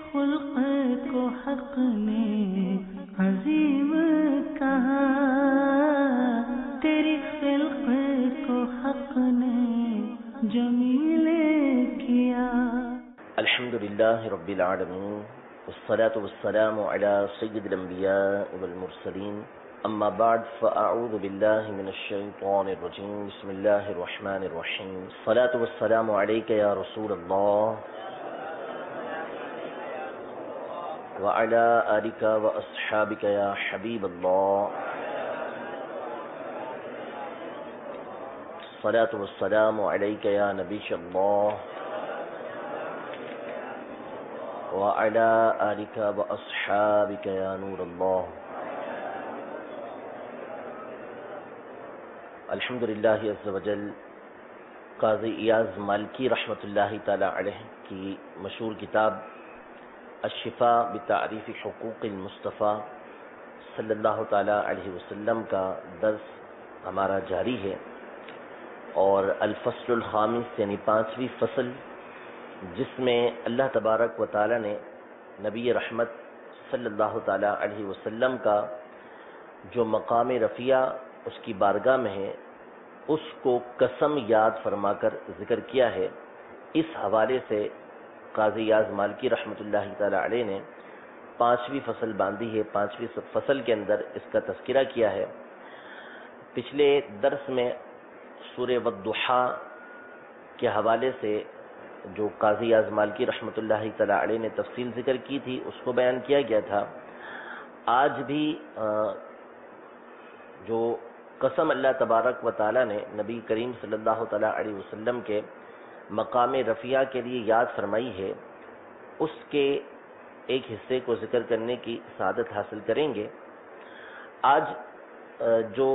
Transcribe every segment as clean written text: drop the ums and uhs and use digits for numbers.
خلق کو حق نے عظیم کہا، تیری خلق کو حق نے جمیل کیا۔ الحمدللہ رب العالمین، والصلاة والسلام على سید الانبیاء والمرسلین، اما بعد فاعوذ باللہ من الشیطان الرجیم، بسم اللہ الرحمن الرحیم، الصلاة والسلام علیک یا رسول اللہ وعلى آلک واصحابک یا حبیب اللہ، الصلاة والسلام علیک یا نبی اللہ وعلى آلك وأصحابك يا نور الله۔ الحمدللہ عز وجل قاضی ایاز مالکی رحمۃ اللہ تعالی علیہ کی مشہور کتاب الشفاء بتعریف حقوق المصطفیٰ صلی اللہ تعالی علیہ وسلم کا درس ہمارا جاری ہے، اور الفصل الخامس یعنی 5ویں فصل، جس میں اللہ تبارک و تعالی نے نبی رحمت صلی اللہ تعالی علیہ وسلم کا جو مقام رفیع اس کی بارگاہ میں ہے، اس کو قسم یاد فرما کر ذکر کیا ہے۔ اس حوالے سے قاضی ایاز مالکی رحمۃ اللہ تعالی علیہ نے 5ویں فصل باندھی ہے۔ 5ویں فصل کے اندر اس کا تذکرہ کیا ہے۔ پچھلے درس میں سورہ والضحیٰ کے حوالے سے جو قاضی ایاز مالکی رحمۃ اللہ تعالی علیہ نے تفصیل ذکر کی تھی، اس کو بیان کیا گیا تھا۔ آج بھی جو قسم اللہ تبارک و تعالی نے نبی کریم صلی اللہ تعالی علیہ وسلم کے مقام رفیع کے لیے یاد فرمائی ہے، اس کے ایک حصے کو ذکر کرنے کی سعادت حاصل کریں گے۔ آج جو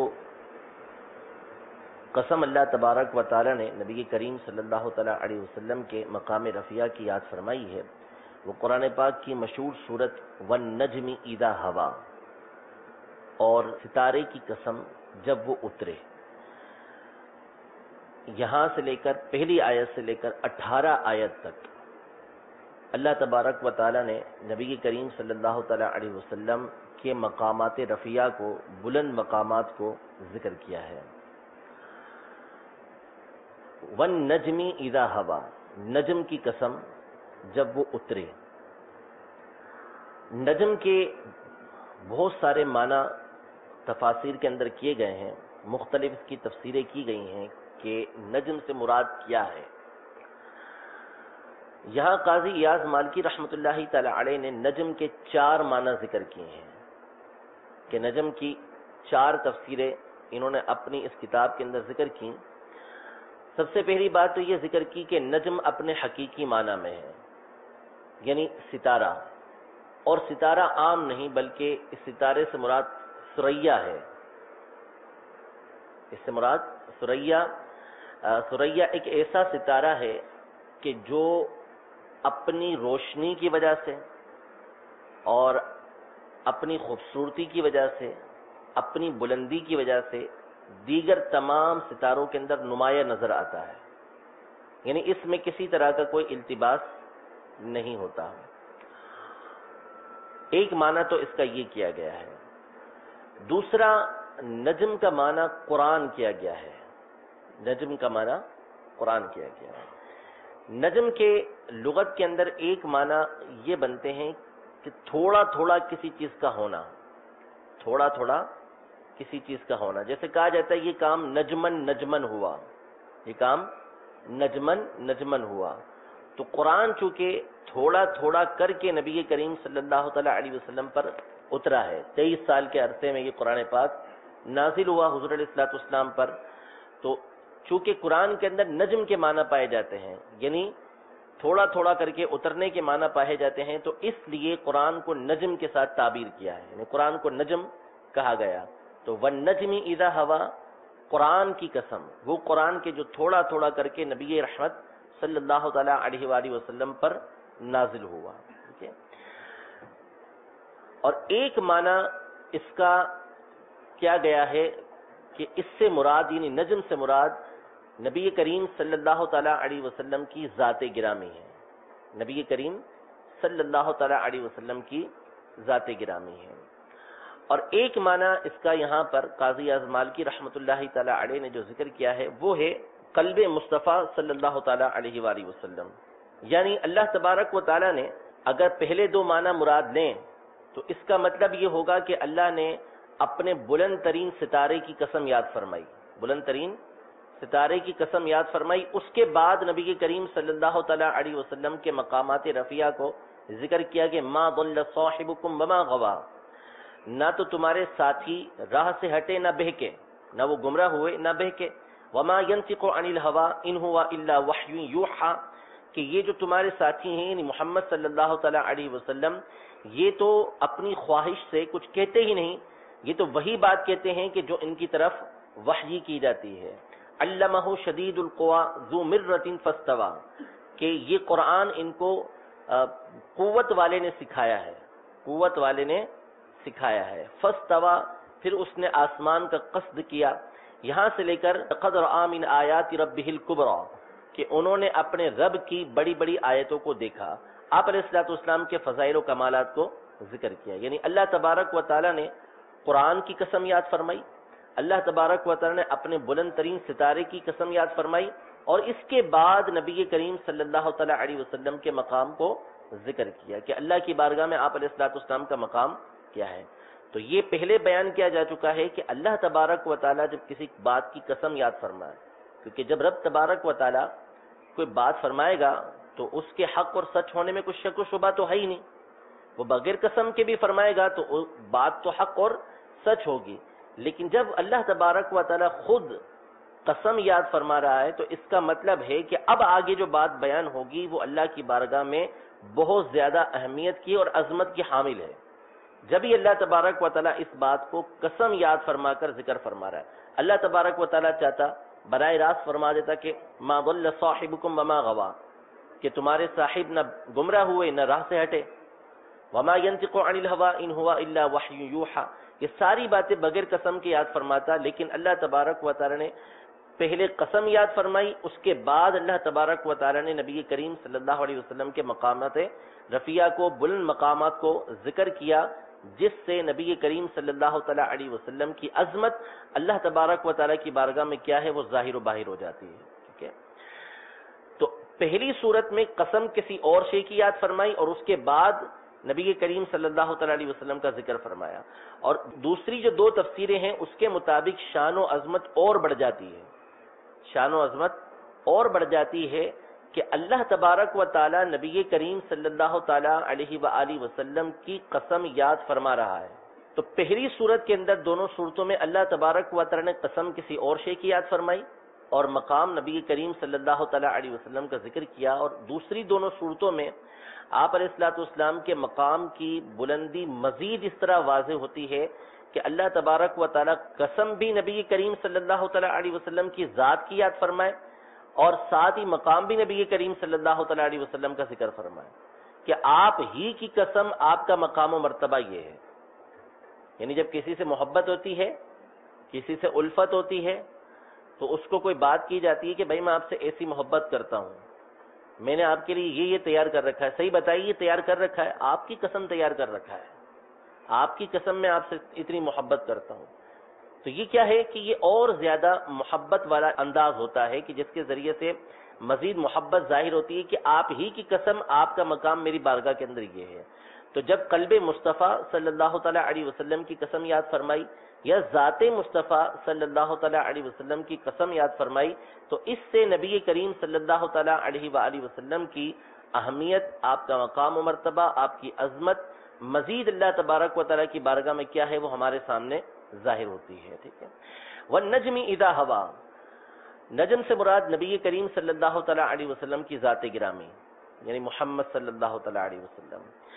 قسم اللہ تبارک و تعالی نے نبی کریم صلی اللہ تعالی علیہ وسلم کے مقام رفیع کی یاد فرمائی ہے، وہ قرآن پاک کی مشہور سورت والنجم اذا ہوا اور ستارے کی قسم جب وہ اترے، یہاں سے لے کر پہلی آیت سے لے کر 18 آیت تک اللہ تبارک و تعالی نے نبی کریم صلی اللہ تعالی علیہ وسلم کے مقامات رفیع کو، بلند مقامات کو ذکر کیا ہے۔ والنجم اذا ہوا، نجم کی قسم جب وہ اترے۔ نجم کے بہت سارے معنی تفاسیر کے اندر کیے گئے ہیں، مختلف اس کی تفسیریں کی گئی ہیں کہ نجم سے مراد کیا ہے۔ یہاں قاضی ایاز مالکی رحمۃ اللہ تعالی علیہ نے نجم کے 4 معنی ذکر کیے ہیں، کہ نجم کی 4 تفسیریں انہوں نے اپنی اس کتاب کے اندر ذکر کی۔ سب سے پہلی بات تو یہ ذکر کی کہ نجم اپنے حقیقی معنی میں ہے، یعنی ستارہ، اور ستارہ عام نہیں بلکہ اس ستارے سے مراد ثریا ہے۔ اس سے مراد ثریا ایک ایسا ستارہ ہے کہ جو اپنی روشنی کی وجہ سے اور اپنی خوبصورتی کی وجہ سے، اپنی بلندی کی وجہ سے دیگر تمام ستاروں کے اندر نمایاں نظر آتا ہے، یعنی اس میں کسی طرح کا کوئی التباس نہیں ہوتا۔ ایک معنی تو اس کا یہ کیا گیا ہے۔ دوسرا، نجم کا معنی قرآن کیا گیا ہے۔ نجم کا معنی قرآن کیا گیا ہے۔ نجم کے لغت کے اندر ایک معنی یہ بنتے ہیں کہ تھوڑا تھوڑا کسی چیز کا ہونا، تھوڑا تھوڑا کسی چیز کا ہونا۔ جیسے کہا جاتا ہے یہ کام نجمن نجمن ہوا، یہ کام نجمن نجمن ہوا۔ تو قرآن چونکہ تھوڑا تھوڑا کر کے نبی کریم صلی اللہ تعالی علیہ وسلم پر اترا ہے، 23 سال کے عرصے میں یہ قرآن پاک نازل ہوا حضور علیہ الصلوۃ والسلام پر، تو چونکہ قرآن کے اندر نجم کے معنی پائے جاتے ہیں، یعنی تھوڑا تھوڑا کر کے اترنے کے معنی پائے جاتے ہیں، تو اس لیے قرآن کو نجم کے ساتھ تعبیر کیا ہے، یعنی قرآن کو نجم کہا گیا۔ تو والنجم اذا ہوا، قرآن کی قسم، وہ قرآن کے جو تھوڑا تھوڑا کر کے نبی رحمت صلی اللہ تعالی علیہ وآلہ وسلم پر نازل ہوا۔ ٹھیک ہے، اور ایک معنی اس کا کیا گیا ہے کہ اس سے مراد، یعنی نجم سے مراد نبی کریم صلی اللہ تعالی علیہ وسلم کی ذات گرامی ہے۔ نبی کریم صلی اللہ تعالی علیہ وسلم کی ذات گرامی ہے۔ اور ایک معنی اس کا یہاں پر قاضی اعظم مالکی رحمۃ اللہ تعالی علیہ نے جو ذکر کیا ہے وہ ہے قلب مصطفیٰ صلی اللہ تعالی علیہ وآلہ وسلم، یعنی اللہ تبارک و تعالی نے اگر پہلے دو معنی مراد لیں تو اس کا مطلب یہ ہوگا کہ اللہ نے اپنے بلند ترین ستارے کی قسم یاد فرمائی، بلند ترین ستارے کی قسم یاد فرمائی، اس کے بعد نبی کریم صلی اللہ تعالی علیہ وسلم کے مقامات رفیعہ کو ذکر کیا کہ ما ضل صاحبکم وما غوا، نہ تو تمہارے ساتھی راہ سے ہٹے نہ بہکے، نہ وہ گمراہ ہوئے نہ بہکے، وما ينطق عن الهوى ان هو الا وحی یوحى، کہ یہ جو تمہارے ساتھی ہیں یعنی محمد صلی اللہ تعالی علیہ وسلم، یہ تو اپنی خواہش سے کچھ کہتے ہی نہیں، یہ تو وہی بات کہتے ہیں کہ جو ان کی طرف وحی کی جاتی ہے۔ علمہ شدید القوى ذو مرۃ فاستوى، کہ یہ قرآن ان کو قوت والے نے سکھایا ہے، قوت والے نے سکھایا ہے۔ فاستوى، پھر اس نے آسمان کا قصد کیا، یہاں سے لے کر قدر آمن آیات ربہ الکبریٰ، کہ انہوں نے اپنے رب کی بڑی بڑی آیتوں کو دیکھا۔ آپ علیہ الصلوۃ والسلام کے فضائل و کمالات کو ذکر کیا، یعنی اللہ تبارک و تعالی نے قرآن کی قسم یاد فرمائی، اللہ تبارک و تعالی نے اپنے بلند ترین ستارے کی قسم یاد فرمائی، اور اس کے بعد نبی کریم صلی اللہ تعالی علیہ وسلم کے مقام کو ذکر کیا کہ اللہ کی بارگاہ میں آپ علیہ الصلوۃ والسلام کا مقام کیا ہے۔ تو یہ پہلے بیان کیا جا چکا ہے کہ اللہ تبارک و تعالی جب کسی بات کی قسم یاد فرمائے، کیونکہ جب رب تبارک و تعالی کوئی بات فرمائے گا تو اس کے حق اور سچ ہونے میں کچھ شک و شبہ تو ہے ہی نہیں، وہ بغیر قسم کے بھی فرمائے گا تو بات تو حق اور سچ ہوگی، لیکن جب اللہ تبارک و تعالی خود قسم یاد فرما رہا ہے تو اس کا مطلب ہے کہ اب آگے جو بات بیان ہوگی وہ اللہ کی بارگاہ میں بہت زیادہ اہمیت کی اور عظمت کی حامل ہے۔ جب ہی اللہ تبارک و تعالی اس بات کو قسم یاد فرما کر ذکر فرما رہا ہے، اللہ تبارک و تعالی چاہتا براہ راست فرما دیتا کہ ما ضل صاحبکم وما غوا، کہ تمہارے صاحب نہ گمراہ ہوئے نہ راہ سے ہٹے، وما ينطق عن الهوى ان هو الا وحی یوحى، یہ ساری باتیں بغیر قسم کے یاد فرماتا، لیکن اللہ تبارک و تعالی نے پہلے قسم یاد فرمائی، اس کے بعد اللہ تبارک و تعالی نے نبی کریم صلی اللہ علیہ وسلم کے مقامات رفیعہ کو، بلند مقامات کو ذکر کیا، جس سے نبی کریم صلی اللہ تعالی علیہ وسلم کی عظمت اللہ تبارک و تعالی کی بارگاہ میں کیا ہے وہ ظاہر و باہر ہو جاتی ہے۔ ٹھیک ہے، تو پہلی صورت میں قسم کسی اور شے کی یاد فرمائی اور اس کے بعد نبی کریم صلی اللہ تعالی علیہ وسلم کا ذکر فرمایا، اور دوسری جو دو تفسیریں ہیں اس کے مطابق شان و عظمت اور بڑھ جاتی ہے، شان و عظمت اور بڑھ جاتی ہے کہ اللہ تبارک و تعالی نبی کریم صلی اللہ تعالی علیہ وآلہ وسلم کی قسم یاد فرما رہا ہے۔ تو پہلی صورت کے اندر دونوں صورتوں میں اللہ تبارک و تعالی نے قسم کسی اور شے کی یاد فرمائی اور مقام نبی کریم صلی اللہ تعالی علیہ وسلم کا ذکر کیا، اور دوسری دونوں صورتوں میں آپ علیہ الصلوۃ والسلام کے مقام کی بلندی مزید اس طرح واضح ہوتی ہے کہ اللہ تبارک و تعالی قسم بھی نبی کریم صلی اللہ تعالی علیہ وسلم کی ذات کی یاد فرمائے اور ساتھ ہی مقام بھی نبی کریم صلی اللہ تعالی علیہ وسلم کا ذکر فرمائے کہ آپ ہی کی قسم آپ کا مقام و مرتبہ یہ ہے۔ یعنی جب کسی سے محبت ہوتی ہے، کسی سے الفت ہوتی ہے، تو اس کو کوئی بات کی جاتی ہے کہ بھائی میں آپ سے ایسی محبت کرتا ہوں، میں نے آپ کے لیے یہ تیار کر رکھا ہے، صحیح بتائیے یہ تیار کر رکھا ہے، آپ کی قسم تیار کر رکھا ہے، آپ کی قسم میں آپ سے اتنی محبت کرتا ہوں، تو یہ کیا ہے کہ یہ اور زیادہ محبت والا انداز ہوتا ہے کہ جس کے ذریعے سے مزید محبت ظاہر ہوتی ہے کہ آپ ہی کی قسم آپ کا مقام میری بارگاہ کے اندر یہ ہے۔ تو جب قلب مصطفیٰ صلی اللہ تعالی علیہ وسلم کی قسم یاد فرمائی یا ذات مصطفیٰ صلی اللہ تعالی علیہ وسلم کی قسم یاد فرمائی تو اس سے نبی کریم صلی اللہ تعالی علیہ وآلہ وسلم کی اہمیت، آپ کا مقام و مرتبہ، آپ کی عظمت مزید اللہ تبارک و تعالی کی بارگاہ میں کیا ہے وہ ہمارے سامنے ظاہر ہوتی ہے۔ ٹھیک ہے، والنجم اذا ہوا، نجم سے مراد نبی کریم صلی اللہ تعالی علیہ وسلم کی ذات گرامی یعنی محمد صلی اللہ تعالی علیہ وسلم۔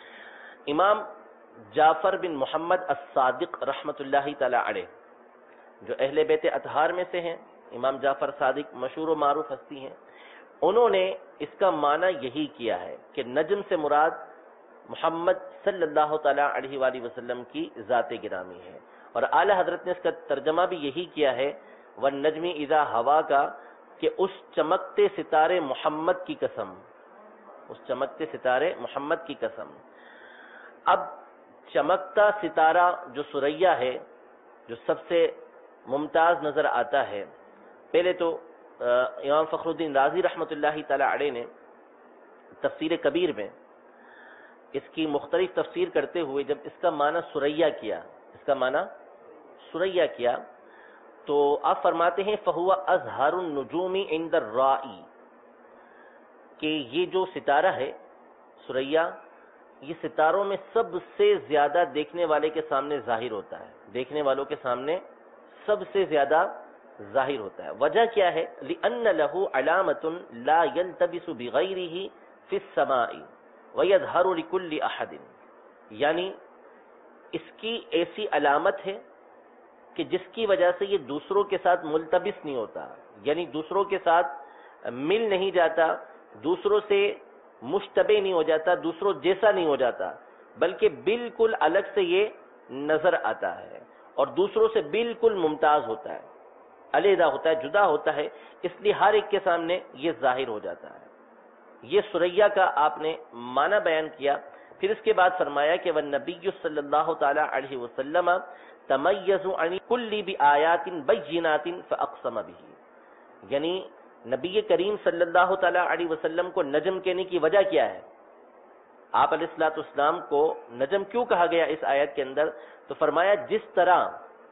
امام جعفر بن محمد الصادق رحمۃ اللہ تعالی علیہ جو اہل بیت اطہار میں سے ہیں، امام جعفر صادق مشہور و معروف ہستی ہیں، انہوں نے اس کا معنی یہی کیا ہے کہ نجم سے مراد محمد صلی اللہ تعالی علیہ وآلہ وسلم کی ذات گرامی ہے، اور اعلی حضرت نے اس کا ترجمہ بھی یہی کیا ہے والنجم اذا ہوا کا، کہ اس چمکتے ستارے محمد کی قسم، اس چمکتے ستارے محمد کی قسم. اب چمکتا ستارہ جو ثریا ہے، جو سب سے ممتاز نظر آتا ہے، پہلے تو امام فخر الدین رازی رحمۃ اللہ تعالی علیہ نے تفسیر کبیر میں اس کی مختلف تفسیر کرتے ہوئے جب اس کا معنی ثریا کیا، اس کا معنی ثریا کیا، تو آپ فرماتے ہیں فہو ازہر النجوم عند الرائی، کہ یہ جو ستارہ ہے ثریا، یہ ستاروں میں سب سے زیادہ دیکھنے والے کے سامنے ظاہر ہوتا ہے، دیکھنے والوں کے سامنے سب سے زیادہ ظاہر ہوتا ہے. وجہ کیا ہے؟ لأن له علامة لا يلتبس بغيره في السماء ويظهر لكل احد، یعنی اس کی ایسی علامت ہے کہ جس کی وجہ سے یہ دوسروں کے ساتھ ملتبس نہیں ہوتا، یعنی دوسروں کے ساتھ مل نہیں جاتا، دوسروں سے مشتبہ نہیں ہو جاتا، دوسروں جیسا نہیں ہو جاتا، بلکہ بالکل الگ سے یہ نظر آتا ہے اور دوسروں سے بالکل ممتاز ہوتا ہے، علیحدہ ہوتا ہے، جدا ہوتا ہے، اس لیے ہر ایک کے سامنے یہ ظاہر ہو جاتا ہے. یہ ثریا کا آپ نے معنی بیان کیا. پھر اس کے بعد فرمایا کہ والنبی صلی اللہ تعالی علیہ وسلم تمیز عن کل بآیات بینات فاقسم به، یعنی نبی کریم صلی اللہ تعالی علیہ وسلم کو نجم کہنے کی وجہ کیا ہے؟ آپ علیہ الصلوۃ والسلام کو نجم کیوں کہا گیا اس آیت کے اندر؟ تو فرمایا جس طرح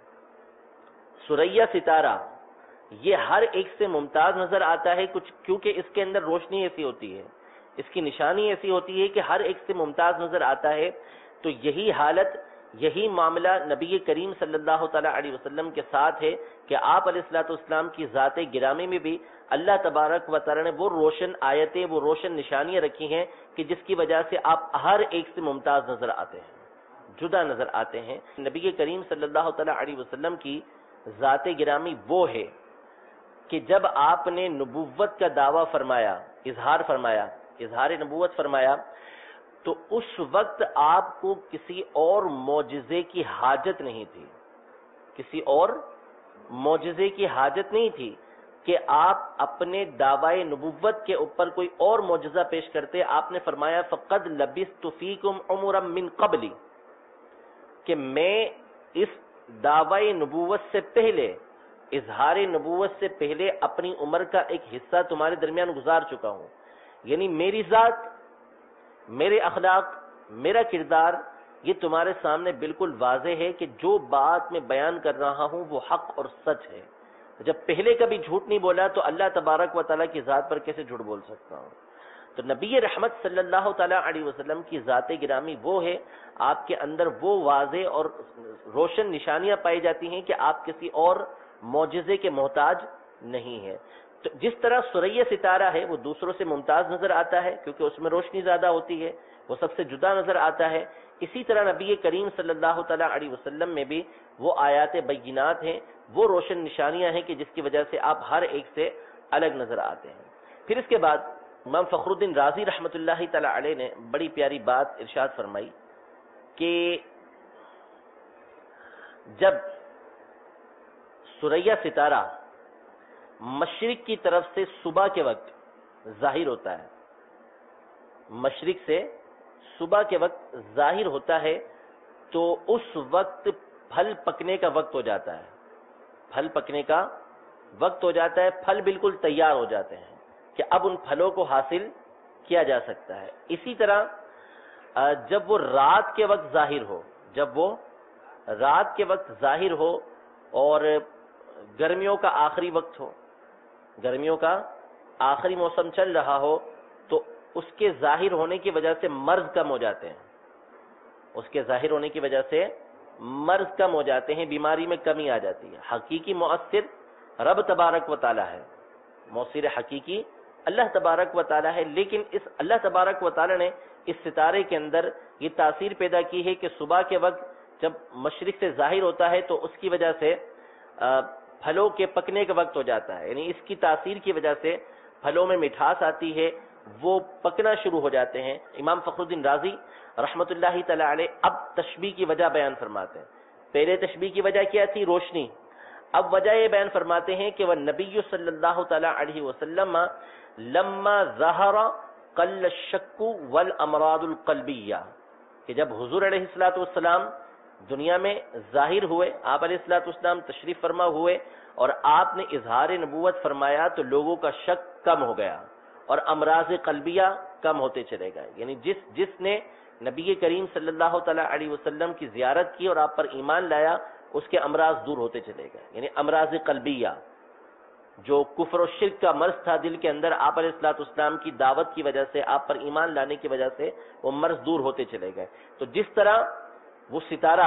ثریا ستارہ یہ ہر ایک سے ممتاز نظر آتا ہے، کچھ کیونکہ اس کے اندر روشنی ایسی ہوتی ہے، اس کی نشانی ایسی ہوتی ہے کہ ہر ایک سے ممتاز نظر آتا ہے، تو یہی حالت، یہی معاملہ نبی کریم صلی اللہ تعالی علیہ وسلم کے ساتھ ہے کہ آپ علیہ الصلوۃ والسلام کی ذات گرامی میں بھی اللہ تبارک و تعالی نے وہ روشن آیتیں، وہ روشن نشانیاں رکھی ہیں کہ جس کی وجہ سے آپ ہر ایک سے ممتاز نظر آتے ہیں، جدا نظر آتے ہیں. نبی کریم صلی اللہ تعالی علیہ وسلم کی ذات گرامی وہ ہے کہ جب آپ نے نبوت کا دعویٰ فرمایا، اظہار نبوت فرمایا، تو اس وقت آپ کو کسی اور معجزے کی حاجت نہیں تھی، کسی اور معجزے کی حاجت نہیں تھی کہ آپ اپنے دعوی نبوت کے اوپر کوئی اور معجزہ پیش کرتے. آپ نے فرمایا فقد لبثت فیکم عمرا من قبلی، کہ میں اس دعوی نبوت سے پہلے، اظہار نبوت سے پہلے اپنی عمر کا ایک حصہ تمہارے درمیان گزار چکا ہوں. یعنی میری ذات، میرے اخلاق، میرا کردار یہ تمہارے سامنے بالکل واضح ہے کہ جو بات میں بیان کر رہا ہوں وہ حق اور سچ ہے. جب پہلے کبھی جھوٹ نہیں بولا تو اللہ تبارک و تعالیٰ کی ذات پر کیسے جھوٹ بول سکتا ہوں؟ تو نبی رحمت صلی اللہ تعالیٰ علیہ وسلم کی ذات گرامی وہ ہے، آپ کے اندر وہ واضح اور روشن نشانیاں پائی جاتی ہیں کہ آپ کسی اور معجزے کے محتاج نہیں ہے. تو جس طرح ثریا ستارہ ہے وہ دوسروں سے ممتاز نظر آتا ہے کیونکہ اس میں روشنی زیادہ ہوتی ہے، وہ سب سے جدا نظر آتا ہے، اسی طرح نبی کریم صلی اللہ تعالیٰ علیہ وسلم میں بھی وہ آیات بینات ہیں، وہ روشن نشانیاں ہیں کہ جس کی وجہ سے آپ ہر ایک سے الگ نظر آتے ہیں. پھر اس کے بعد امام فخر الدین رازی رحمۃ اللہ تعالی علیہ نے بڑی پیاری بات ارشاد فرمائی کہ جب ثریا ستارہ مشرق کی طرف سے صبح کے وقت ظاہر ہوتا ہے، مشرق سے صبح کے وقت ظاہر ہوتا ہے تو اس وقت پھل پکنے کا وقت ہو جاتا ہے، پھل پکنے کا وقت ہو جاتا ہے، پھل بالکل تیار ہو جاتے ہیں کہ اب ان پھلوں کو حاصل کیا جا سکتا ہے. اسی طرح جب وہ رات کے وقت ظاہر ہو، جب وہ رات کے وقت ظاہر ہو اور گرمیوں کا آخری وقت ہو، گرمیوں کا آخری موسم چل رہا ہو، تو اس کے ظاہر ہونے کی وجہ سے مرض کم ہو جاتے ہیں، اس کے ظاہر ہونے کی وجہ سے مرض کم ہو جاتے ہیں، بیماری میں کمی آ جاتی ہے. حقیقی مؤثر رب تبارک و تعالی ہے، مؤثر حقیقی اللہ تبارک و تعالی ہے، لیکن اس اللہ تبارک و تعالی نے اس ستارے کے اندر یہ تاثیر پیدا کی ہے کہ صبح کے وقت جب مشرق سے ظاہر ہوتا ہے تو اس کی وجہ سے پھلوں کے پکنے کا وقت ہو جاتا ہے، یعنی اس کی تاثیر کی وجہ سے پھلوں میں مٹھاس آتی ہے، وہ پکنا شروع ہو جاتے ہیں. امام فخر الدین رازی رحمۃ اللہ تعالی علیہ اب تشبیہ کی وجہ بیان فرماتے ہیں. پہلے تشبیہ کی وجہ کیا تھی؟ روشنی. اب وجہ یہ بیان فرماتے ہیں کہ وہ نبی صلی اللہ تعالی علیہ وسلم لما ظہر قل الشک والامراض القلبیہ، کہ جب حضور علیہ الصلوۃ والسلام دنیا میں ظاہر ہوئے، آپ علیہ الصلوۃ والسلام تشریف فرما ہوئے اور آپ نے اظہار نبوت فرمایا تو لوگوں کا شک کم ہو گیا اور امراض قلبیہ کم ہوتے چلے گئے. یعنی جس نے نبی کریم صلی اللہ تعالی علیہ وسلم کی زیارت کی اور آپ پر ایمان لایا، اس کے امراض دور ہوتے چلے گئے. یعنی امراض قلبیہ، جو کفر و شرک کا مرض تھا دل کے اندر، آپ علیہ الصلوۃ والسلام کی دعوت کی وجہ سے، آپ پر ایمان لانے کی وجہ سے وہ مرض دور ہوتے چلے گئے. تو جس طرح وہ ستارہ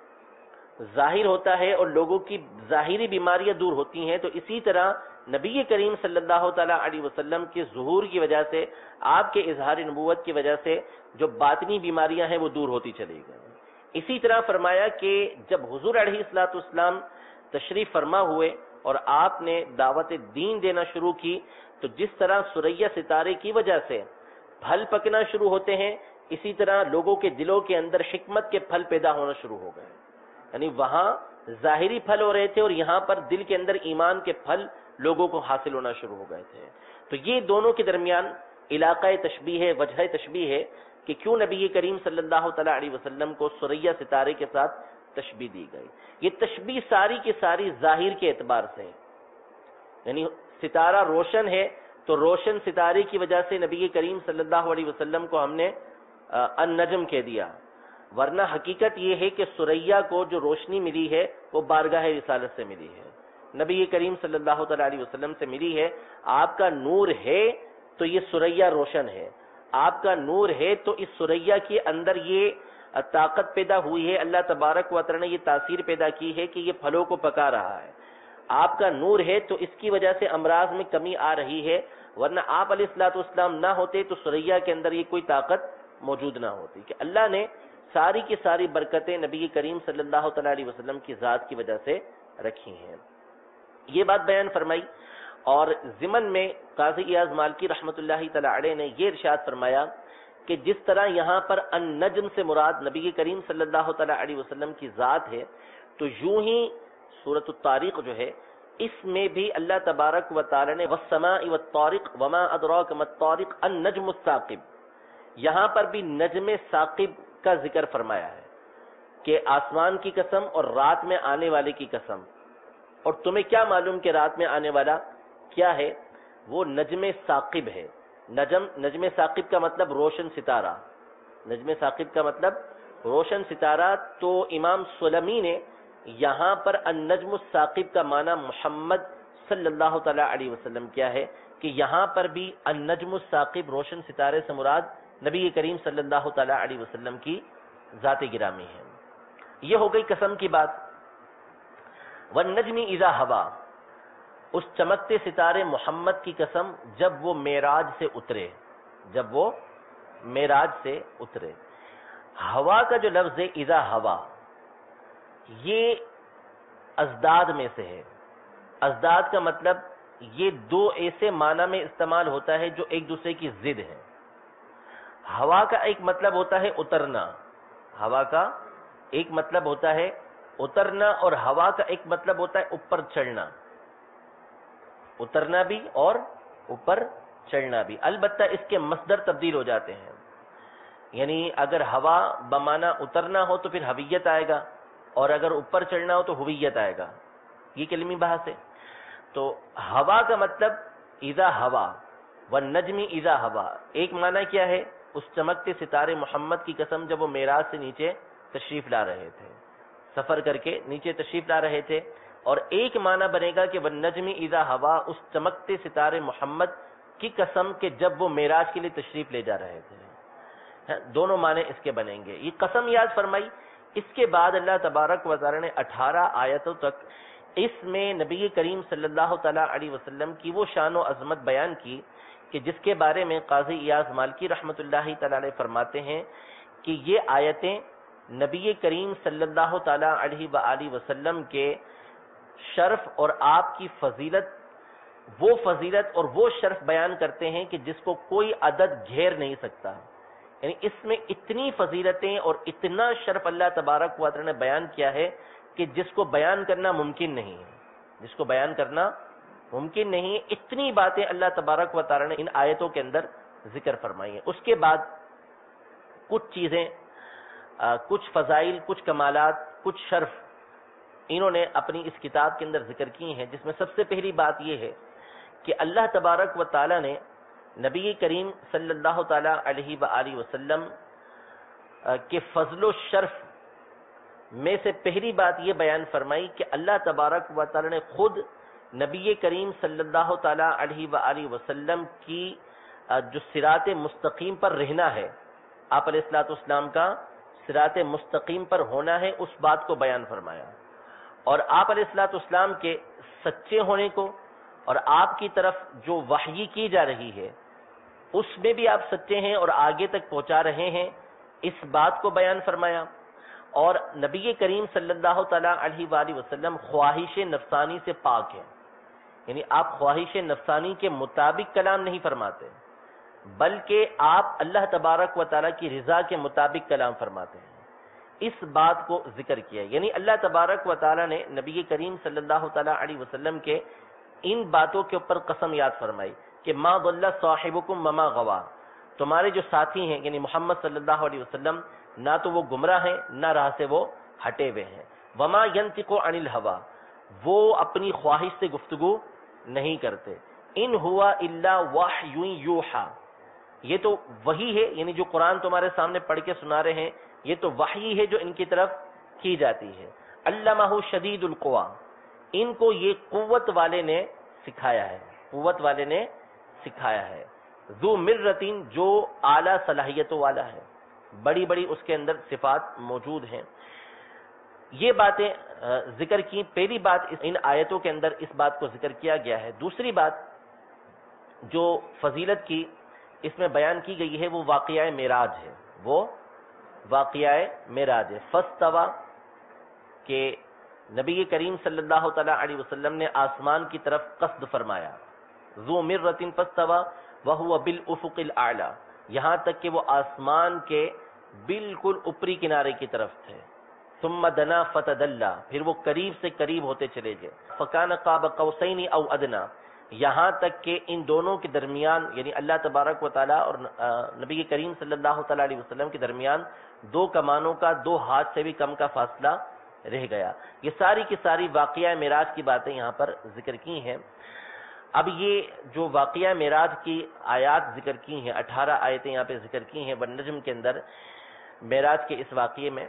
ظاہر ہوتا ہے اور لوگوں کی ظاہری بیماریاں دور ہوتی ہیں، تو اسی طرح نبی کریم صلی اللہ تعالی علیہ وسلم کے ظہور کی وجہ سے، آپ کے اظہار نبوت کی وجہ سے جو باطنی بیماریاں ہیں وہ دور ہوتی چلی گئیں. اسی طرح فرمایا کہ جب حضور علیہ الصلوۃ والسلام تشریف فرما ہوئے اور آپ نے دعوت دین دینا شروع کی، تو جس طرح ثریا ستارے کی وجہ سے پھل پکنا شروع ہوتے ہیں، اسی طرح لوگوں کے دلوں کے اندر حکمت کے پھل پیدا ہونا شروع ہو گئے. یعنی وہاں ظاہری پھل ہو رہے تھے اور یہاں پر دل کے اندر ایمان کے پھل لوگوں کو حاصل ہونا شروع ہو گئے تھے. تو یہ دونوں کے درمیان علاقہ تشبیہ ہے، وجہ تشبیہ ہے کہ کیوں نبی کریم صلی اللہ تعالی علیہ وسلم کو ثریا ستارے کے ساتھ تشبیہ دی گئی. یہ تشبیہ ساری کی ساری ظاہر کے اعتبار سے ہے. یعنی ستارہ روشن ہے تو روشن ستارے کی وجہ سے نبی کریم صلی اللہ علیہ وسلم کو ہم نے النجم کہہ دیا، ورنہ حقیقت یہ ہے کہ ثریا کو جو روشنی ملی ہے وہ بارگاہ رسالت سے ملی ہے، نبی کریم صلی اللہ تعالی علیہ وسلم سے ملی ہے. آپ کا نور ہے تو یہ ثریا روشن ہے، آپ کا نور ہے تو اس ثریا کے اندر یہ طاقت پیدا ہوئی ہے، اللہ تبارک و تعالی نے یہ تاثیر پیدا کی ہے کہ یہ پھلوں کو پکا رہا ہے. آپ کا نور ہے تو اس کی وجہ سے امراض میں کمی آ رہی ہے، ورنہ آپ علیہ الصلوۃ والسلام نہ ہوتے تو ثریا کے اندر یہ کوئی طاقت موجود نہ ہوتی. کہ اللہ نے ساری کی ساری برکتیں نبی کریم صلی اللہ تعالی علیہ وسلم کی ذات کی وجہ سے رکھی ہیں. یہ بات بیان فرمائی. اور ضمن میں قاضی ایاز مالکی رحمۃ اللہ تعالی علیہ نے یہ ارشاد فرمایا کہ جس طرح یہاں پر النجم سے مراد نبی کریم صلی اللہ تعالی علیہ وسلم کی ذات ہے، تو یوں ہی سورۃ الطارق جو ہے اس میں بھی اللہ تبارک و تعالی نے والسماء والطارق وما ادراک ما الطارق النجم الثاقب، یہاں پر بھی نجم ثاقب کا ذکر فرمایا ہے کہ آسمان کی قسم اور رات میں آنے والے کی قسم. اور تمہیں کیا معلوم کہ رات میں آنے والا کیا ہے؟ وہ نجم ثاقب ہے. نجم ثاقب کا مطلب روشن ستارہ، نجم ثاقب کا مطلب روشن ستارہ. تو امام سلمی نے یہاں پر النجم الثاقب کا معنی محمد صلی اللہ تعالی علیہ وسلم کیا ہے کہ یہاں پر بھی النجم الثاقب روشن ستارے سے مراد نبی کریم صلی اللہ تعالی علیہ وسلم کی ذات گرامی ہے. یہ ہو گئی قسم کی بات. والنجم اذا ہوا، اس چمکتے ستارے محمد کی قسم جب وہ معراج سے اترے، جب وہ معراج سے اترے. ہوا کا جو لفظ ہے اذا ہوا، یہ ازداد میں سے ہے. ازداد کا مطلب یہ دو ایسے معنی میں استعمال ہوتا ہے جو ایک دوسرے کی ضد ہے. ہوا کا ایک مطلب ہوتا ہے اترنا، ہوا کا ایک مطلب ہوتا ہے اترنا، اور ہوا کا ایک مطلب ہوتا ہے اوپر چڑھنا. اترنا بھی اور اوپر چڑھنا بھی، البتہ اس کے مصدر تبدیل ہو جاتے ہیں. یعنی اگر ہوا بمعنی اترنا ہو تو پھر ہویت آئے گا، اور اگر اوپر چڑھنا ہو تو ہویت آئے گا. یہ کلمی بحث ہے. تو ہوا کا مطلب اذا ہوا، والنجم اذا ہوا، ایک معنی کیا ہے؟ اس چمکتے ستارے محمد کی قسم جب وہ معراج سے نیچے تشریف لا رہے تھے، سفر کر کے نیچے تشریف لا رہے تھے. اور ایک معنی بنے گا کہ والنجم اذا ہوا، اس چمکتے ستارے محمد کی قسم کہ جب وہ معراج کے لیے تشریف لے جا رہے تھے. دونوں معنی اس کے بنیں گے. یہ قسم یاد فرمائی. اس کے بعد اللہ تبارک و تعالی نے 18 آیتوں تک اس میں نبی کریم صلی اللہ تعالی علیہ وسلم کی وہ شان و عظمت بیان کی کہ جس کے بارے میں قاضی ایاز مالکی رحمۃ اللہ تعالی علیہ فرماتے ہیں کہ یہ آیتیں نبی کریم صلی اللہ تعالی علیہ وآلہ وسلم کے شرف اور آپ کی فضیلت، وہ فضیلت اور وہ شرف بیان کرتے ہیں کہ جس کو کوئی عدد گھیر نہیں سکتا. یعنی اس میں اتنی فضیلتیں اور اتنا شرف اللہ تبارک و تعالی نے بیان کیا ہے کہ جس کو بیان کرنا ممکن نہیں ہے، جس کو بیان کرنا ممکن نہیں ہے. اتنی باتیں اللہ تبارک و تعالی نے ان آیتوں کے اندر ذکر فرمائی ہیں. اس کے بعد کچھ چیزیں، کچھ فضائل، کچھ کمالات، کچھ شرف انہوں نے اپنی اس کتاب کے اندر ذکر کی ہیں، جس میں سب سے پہلی بات یہ ہے کہ اللہ تبارک و تعالی نے نبی کریم صلی اللہ تعالی علیہ وآلہ وسلم کے فضل و شرف میں سے پہلی بات یہ بیان فرمائی کہ اللہ تبارک و تعالی نے خود نبی کریم صلی اللہ تعالی علیہ وآلہ وسلم کی جو صراط مستقیم پر رہنا ہے، آپ علیہ الصلوۃ والسلام کا صراط مستقیم پر ہونا ہے، اس بات کو بیان فرمایا. اور آپ علیہ الصلوۃ والسلام کے سچے ہونے کو اور آپ کی طرف جو وحی کی جا رہی ہے اس میں بھی آپ سچے ہیں اور آگے تک پہنچا رہے ہیں، اس بات کو بیان فرمایا. اور نبی کریم صلی اللہ تعالی علیہ وآلہ وسلم خواہش نفسانی سے پاک ہیں، یعنی آپ خواہش نفسانی کے مطابق کلام نہیں فرماتے، بلکہ آپ اللہ تبارک و تعالیٰ کی رضا کے مطابق کلام فرماتے ہیں. اس بات کو ذکر کیا، یعنی اللہ تبارک و تعالیٰ نے نبی کریم صلی اللہ تعالیٰ علیہ وسلم کے ان باتوں کے اوپر قسم یاد فرمائی کہ ما ضل صاحبکم وما غوا، تمہارے جو ساتھی ہیں یعنی محمد صلی اللہ علیہ وسلم نہ تو وہ گمراہ ہیں نہ راہ سے وہ ہٹے ہوئے ہیں. وما ینطق عن الہوا، وہ اپنی خواہش سے گفتگو نہیں کرتے. ان ہوا الا وحی یوحی، یہ تو وہی ہے، یعنی جو قرآن تمہارے سامنے پڑھ کے سنا رہے ہیں یہ تو وحی ہے جو ان کی طرف کی جاتی ہے. علمہ شدید القوا، ان کو یہ قوت والے نے سکھایا ہے، قوت والے نے سکھایا ہے. ذو مرتین، جو اعلیٰ صلاحیتوں والا ہے، بڑی بڑی اس کے اندر صفات موجود ہیں. یہ باتیں ذکر کی. پہلی بات ان آیتوں کے اندر اس بات کو ذکر کیا گیا ہے. دوسری بات جو فضیلت کی اس میں بیان کی گئی ہے وہ واقعہ معراج ہے، وہ واقعہ معراج ہے. فاستوى، کہ نبی کریم صلی اللہ تعالی علیہ وسلم نے آسمان کی طرف قصد فرمایا. ذو مرۃ فاستوى وهو بالافق الاعلى، یہاں تک کہ وہ آسمان کے بالکل اوپری کنارے کی طرف تھے. ثم دنا فتدلى، پھر وہ قریب سے قریب ہوتے چلے گئے. فکان قاب قوسین او ادنى، یہاں تک کہ ان دونوں کے درمیان یعنی اللہ تبارک و تعالی اور نبی کریم صلی اللہ تعالی علیہ وسلم کے درمیان دو کمانوں کا، دو ہاتھ سے بھی کم کا فاصلہ رہ گیا. یہ ساری کی ساری واقعہ معراج کی باتیں یہاں پر ذکر کی ہیں. اب یہ جو واقعہ معراج کی آیات ذکر کی ہیں، 18 آیتیں یہاں پہ ذکر کی ہیں والنجم کے اندر معراج کے اس واقعے میں.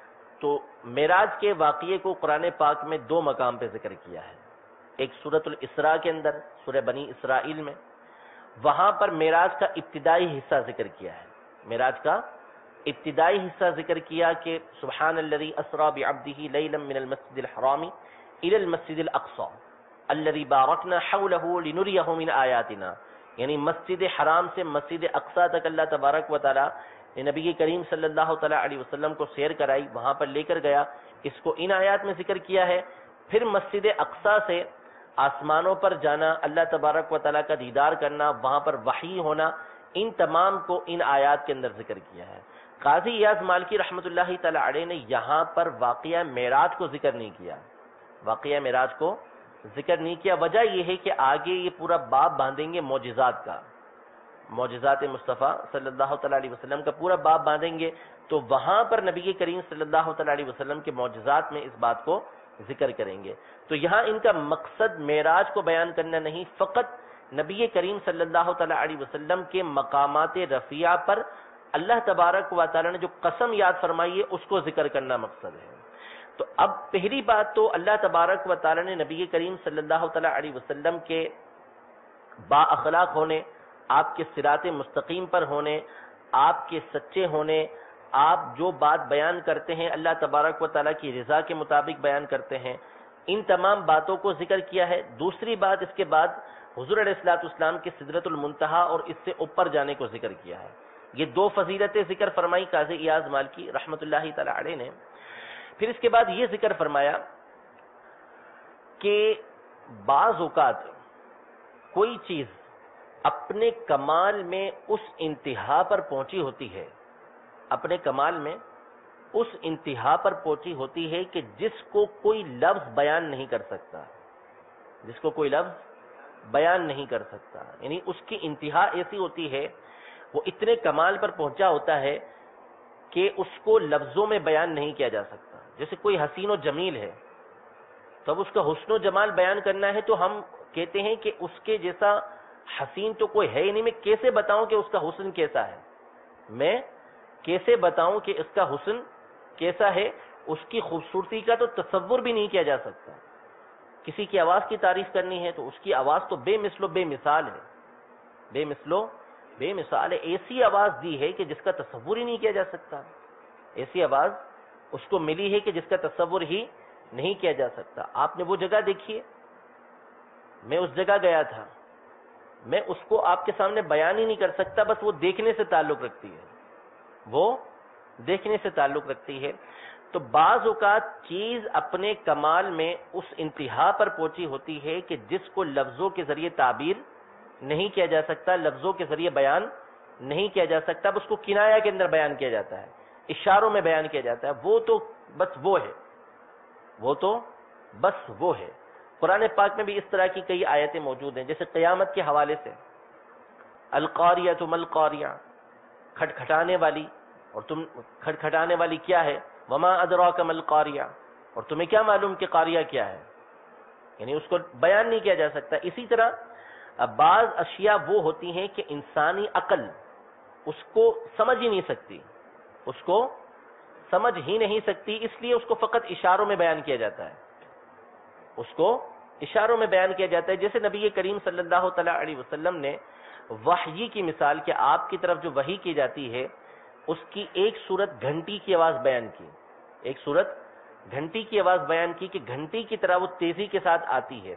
تو معراج کے واقعے کو قرآن پاک میں دو مقام پہ ذکر کیا ہے. ایک سورۃ الاسراء کے اندر، سورہ بنی اسرائیل میں، وہاں پر معراج کا ابتدائی حصہ ذکر کیا ہے. معراج کا ابتدائی حصہ ذکر کیا کہ سبحان الذی اسری بعبدہ لیلا من المسجد الحرام الی المسجد الاقصی الذی بارکنا حولہ لنریہ من آیاتنا، یعنی مسجد حرام سے مسجد اقصی تک اللہ تبارک و تعالی نے نبی کریم صلی اللہ تعالی علیہ وسلم کو سیر کرائی، وہاں پر لے کر گیا. اس کو ان آیات میں ذکر کیا ہے. پھر مسجد اقصی سے آسمانوں پر جانا، اللہ تبارک و تعالیٰ کا دیدار کرنا، وہاں پر وحی ہونا، ان تمام کو ان آیات کے اندر ذکر کیا ہے. قاضی ایاز مالکی رحمۃ اللہ تعالی علیہ نے یہاں پر واقعہ معراج کو ذکر نہیں کیا، واقعہ معراج کو ذکر نہیں کیا. وجہ یہ ہے کہ آگے یہ پورا باب باندھیں گے معجزات کا، معجزات مصطفیٰ صلی اللہ تعالی علیہ وسلم کا پورا باب باندھیں گے، تو وہاں پر نبی کریم صلی اللہ تعالی علیہ وسلم کے معجزات میں اس بات کو ذکر کریں گے. تو یہاں ان کا مقصد معراج کو بیان کرنا نہیں، فقط نبی کریم صلی اللہ تعالی علیہ وسلم کے مقامات رفیعہ پر اللہ تبارک و تعالی نے جو قسم یاد فرمائی ہے اس کو ذکر کرنا مقصد ہے. تو اب پہلی بات تو اللہ تبارک و تعالی نے نبی کریم صلی اللہ تعالی علیہ وسلم کے با اخلاق ہونے، آپ کے صراط مستقیم پر ہونے، آپ کے سچے ہونے، آپ جو بات بیان کرتے ہیں اللہ تبارک و تعالیٰ کی رضا کے مطابق بیان کرتے ہیں، ان تمام باتوں کو ذکر کیا ہے. دوسری بات اس کے بعد حضور علیہ الصلوۃ والسلام کے سدرۃ المنتہا اور اس سے اوپر جانے کو ذکر کیا ہے. یہ دو فضیلتیں ذکر فرمائی قاضی ایاز مالکی رحمۃ اللہ تعالی علیہ نے. پھر اس کے بعد یہ ذکر فرمایا کہ بعض اوقات کوئی چیز اپنے کمال میں اس انتہا پر پہنچی ہوتی ہے، اپنے کمال میں اس انتہا پر پہنچی ہوتی ہے کہ جس کو کوئی لفظ بیان نہیں کر سکتا، جس کو کوئی لفظ بیان نہیں کر سکتا. یعنی اس کی انتہا ایسی ہوتی ہے وہ اتنے کمال پر پہنچا ہوتا ہے کہ اس کو لفظوں میں بیان نہیں کیا جا سکتا. جیسے کوئی حسین و جمیل ہے تو اب اس کا حسن و جمال بیان کرنا ہے تو ہم کہتے ہیں کہ اس کے جیسا حسین تو کوئی ہے ہی نہیں. میں کیسے بتاؤں کہ اس کا حسن کیسا ہے؟ میں کیسے بتاؤں کہ اس کا حسن کیسا ہے؟ اس کی خوبصورتی کا تو تصور بھی نہیں کیا جا سکتا. کسی کی آواز کی تعریف کرنی ہے تو اس کی آواز تو بے مثل و بے مثال ہے. بے مثل و بے مثال ہے. ایسی آواز دی ہے کہ جس کا تصور ہی نہیں کیا جا سکتا. ایسی آواز اس کو ملی ہے کہ جس کا تصور ہی نہیں کیا جا سکتا. آپ نے وہ جگہ دیکھی ہے؟ میں اس جگہ گیا تھا. میں اس کو آپ کے سامنے بیان ہی نہیں کر سکتا. بس وہ دیکھنے سے تعلق رکھتی ہے. وہ دیکھنے سے تعلق رکھتی ہے. تو بعض اوقات چیز اپنے کمال میں اس انتہا پر پہنچی ہوتی ہے کہ جس کو لفظوں کے ذریعے تعبیر نہیں کیا جا سکتا, لفظوں کے ذریعے بیان نہیں کیا جا سکتا. بس کو کنایا کے اندر بیان کیا جاتا ہے, اشاروں میں بیان کیا جاتا ہے. وہ تو بس وہ ہے, وہ تو بس وہ ہے. قرآن پاک میں بھی اس طرح کی کئی آیتیں موجود ہیں. جیسے قیامت کے حوالے سے القاریۃ ما القاریہ, کھٹکھٹانے والی, اور تم کھٹکھٹانے والی کیا ہے؟ وما ادراک ما القاریہ, اور تمہیں کیا معلوم کہ قاریہ کیا ہے؟ یعنی اس کو بیان نہیں کیا جا سکتا. اسی طرح بعض اشیاء وہ ہوتی ہیں کہ انسانی عقل اس کو سمجھ ہی نہیں سکتی, اس کو سمجھ ہی نہیں سکتی, اس لیے اس کو فقط اشاروں میں بیان کیا جاتا ہے. اس کو اشاروں میں بیان کیا جاتا ہے. جیسے نبی کریم صلی اللہ تعالی علیہ وسلم نے وحی کی مثال کہ آپ کی طرف جو وحی کی جاتی ہے اس کی ایک صورت گھنٹی کی آواز بیان کی. ایک صورت گھنٹی کی آواز بیان کی کہ گھنٹی کی طرح وہ تیزی کے ساتھ آتی ہے.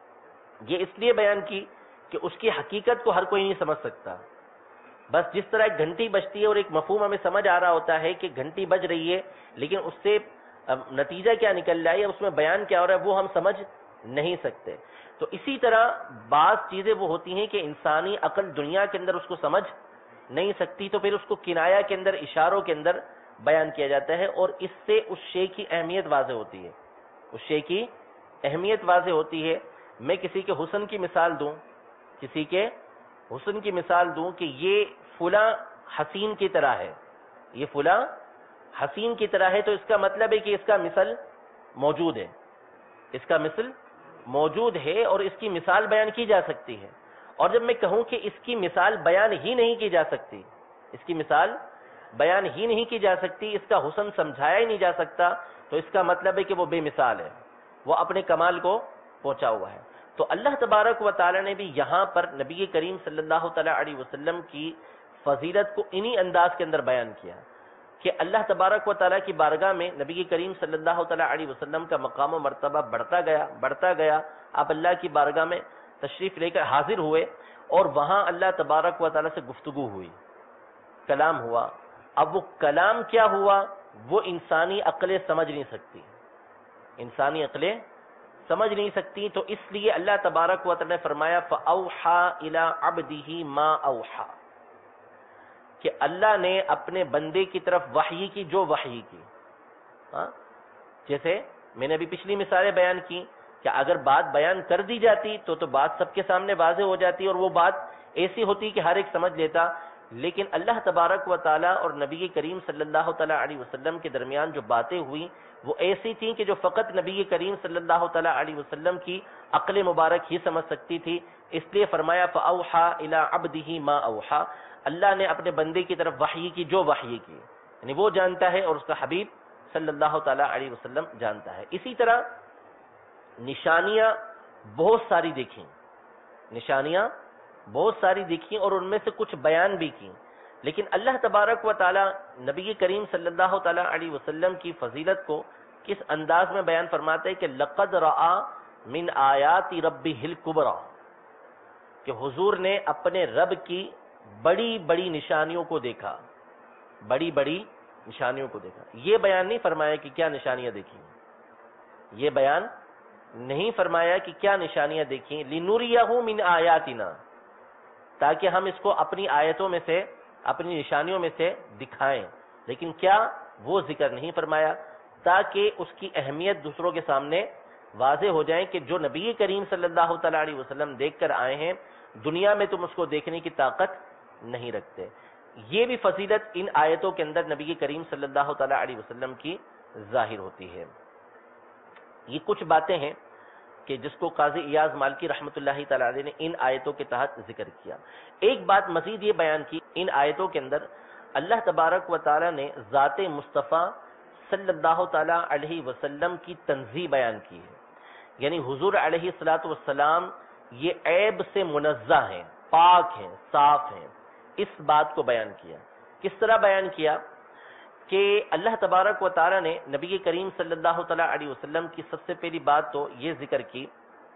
یہ اس لیے بیان کی کہ اس کی حقیقت کو ہر کوئی نہیں سمجھ سکتا. بس جس طرح ایک گھنٹی بجتی ہے اور ایک مفہوم ہمیں سمجھ آ رہا ہوتا ہے کہ گھنٹی بج رہی ہے, لیکن اس سے نتیجہ کیا نکل رہا ہے یا اس میں بیان کیا ہو رہا ہے وہ ہم سمجھ نہیں سکتے. تو اسی طرح بعض چیزیں وہ ہوتی ہیں کہ انسانی عقل دنیا کے اندر اس کو سمجھ نہیں سکتی, تو پھر اس کو کنایا کے اندر, اشاروں کے اندر بیان کیا جاتا ہے. اور اس سے اس شے کی اہمیت واضح ہوتی ہے, اس شے کی اہمیت واضح ہوتی ہے. میں کسی کے حسن کی مثال دوں, کسی کے حسن کی مثال دوں کہ یہ فلاں حسین کی طرح ہے, یہ فلاں حسین کی طرح ہے, تو اس کا مطلب ہے کہ اس کا مثل موجود ہے, اس کا مثل موجود ہے اور اس کی مثال بیان کی جا سکتی ہے. اور جب میں کہوں کہ اس کی مثال بیان ہی نہیں کی جا سکتی, اس کی مثال بیان ہی نہیں کی جا سکتی, اس کا حسن سمجھایا ہی نہیں جا سکتا, تو اس کا مطلب ہے کہ وہ بے مثال ہے, وہ اپنے کمال کو پہنچا ہوا ہے. تو اللہ تبارک و تعالی نے بھی یہاں پر نبی کریم صلی اللہ تعالی علیہ وسلم کی فضیلت کو انہی انداز کے اندر بیان کیا کہ اللہ تبارک و تعالی کی بارگاہ میں نبی کریم صلی اللہ تعالی علیہ وسلم کا مقام و مرتبہ بڑھتا گیا. آپ اللہ کی بارگاہ میں تشریف لے کر حاضر ہوئے اور وہاں اللہ تبارک و تعالی سے گفتگو ہوئی, کلام ہوا. اب وہ کلام کیا ہوا وہ انسانی عقلیں سمجھ نہیں سکتی, انسانی عقلیں سمجھ نہیں سکتی. تو اس لیے اللہ تبارک و تعالی نے فرمایا فَأَوْحَى إِلَىٰ عَبْدِهِ مَا أَوْحَى, کہ اللہ نے اپنے بندے کی طرف وحی کی جو وحی کی. جیسے میں نے ابھی پچھلی مثالیں بیان کی کہ اگر بات بیان کر دی جاتی تو بات سب کے سامنے واضح ہو جاتی اور وہ بات ایسی ہوتی کہ ہر ایک سمجھ لیتا. لیکن اللہ تبارک و تعالی اور نبی کریم صلی اللہ تعالی علیہ وسلم کے درمیان جو باتیں ہوئی وہ ایسی تھیں کہ جو فقط نبی کریم صلی اللہ تعالی علیہ وسلم کی عقل مبارک ہی سمجھ سکتی تھی. اس لیے فرمایا فَأَوْحَى إِلَىٰ عَبْدِهِ مَا أَوْحَى, اللہ نے اپنے بندے کی طرف وحی کی جو وحی کی, یعنی وہ جانتا ہے اور اس کا حبیب صلی اللہ تعالی علیہ وسلم جانتا ہے. اسی طرح نشانیاں بہت ساری دیکھیں, نشانیاں بہت ساری دیکھیں اور ان میں سے کچھ بیان بھی کی. لیکن اللہ تبارک و تعالی نبی کریم صلی اللہ تعالی علیہ وسلم کی فضیلت کو کس انداز میں بیان فرماتے ہیں کہ لقد رآ من آیات ربہ الکبریٰ, کہ حضور نے اپنے رب کی بڑی بڑی نشانیوں کو دیکھا, بڑی بڑی نشانیوں کو دیکھا. یہ بیان نہیں فرمایا کہ کیا نشانیاں دیکھیں, یہ بیان نہیں فرمایا کہ کیا نشانیاں دیکھیں. لِنُرِيَهُ مِنْ آیاتنا, تاکہ ہم اس کو اپنی آیتوں میں سے, اپنی نشانیوں میں سے دکھائیں. لیکن کیا وہ ذکر نہیں فرمایا تاکہ اس کی اہمیت دوسروں کے سامنے واضح ہو جائیں کہ جو نبی کریم صلی اللہ تعالی علیہ وسلم دیکھ کر آئے ہیں دنیا میں تم اس کو دیکھنے کی طاقت نہیں رکھتے. یہ بھی فضیلت ان آیتوں کے اندر نبی کریم صلی اللہ تعالی علیہ وسلم کی ظاہر ہوتی ہے۔ یہ کچھ باتیں ہیں کہ جس کو قاضی ایاز مالکی رحمۃ اللہ تعالی علیہ نے ان آیتوں کے تحت ذکر کیا۔ ایک بات مزید یہ بیان کی ان آیتوں کے اندر، اللہ تبارک و تعالی نے ذات مصطفیٰ صلی اللہ تعالی علیہ وسلم کی تنزیہ بیان کی ہے، یعنی حضور علیہ الصلوۃ والسلام یہ عیب سے منزہ ہیں، پاک ہیں، صاف ہیں، اس بات کو بیان کیا۔ کس طرح بیان کیا کہ اللہ تبارک و تعالی نے نبی کریم صلی اللہ تعالی علیہ وسلم کی سب سے پہلی بات تو یہ ذکر کی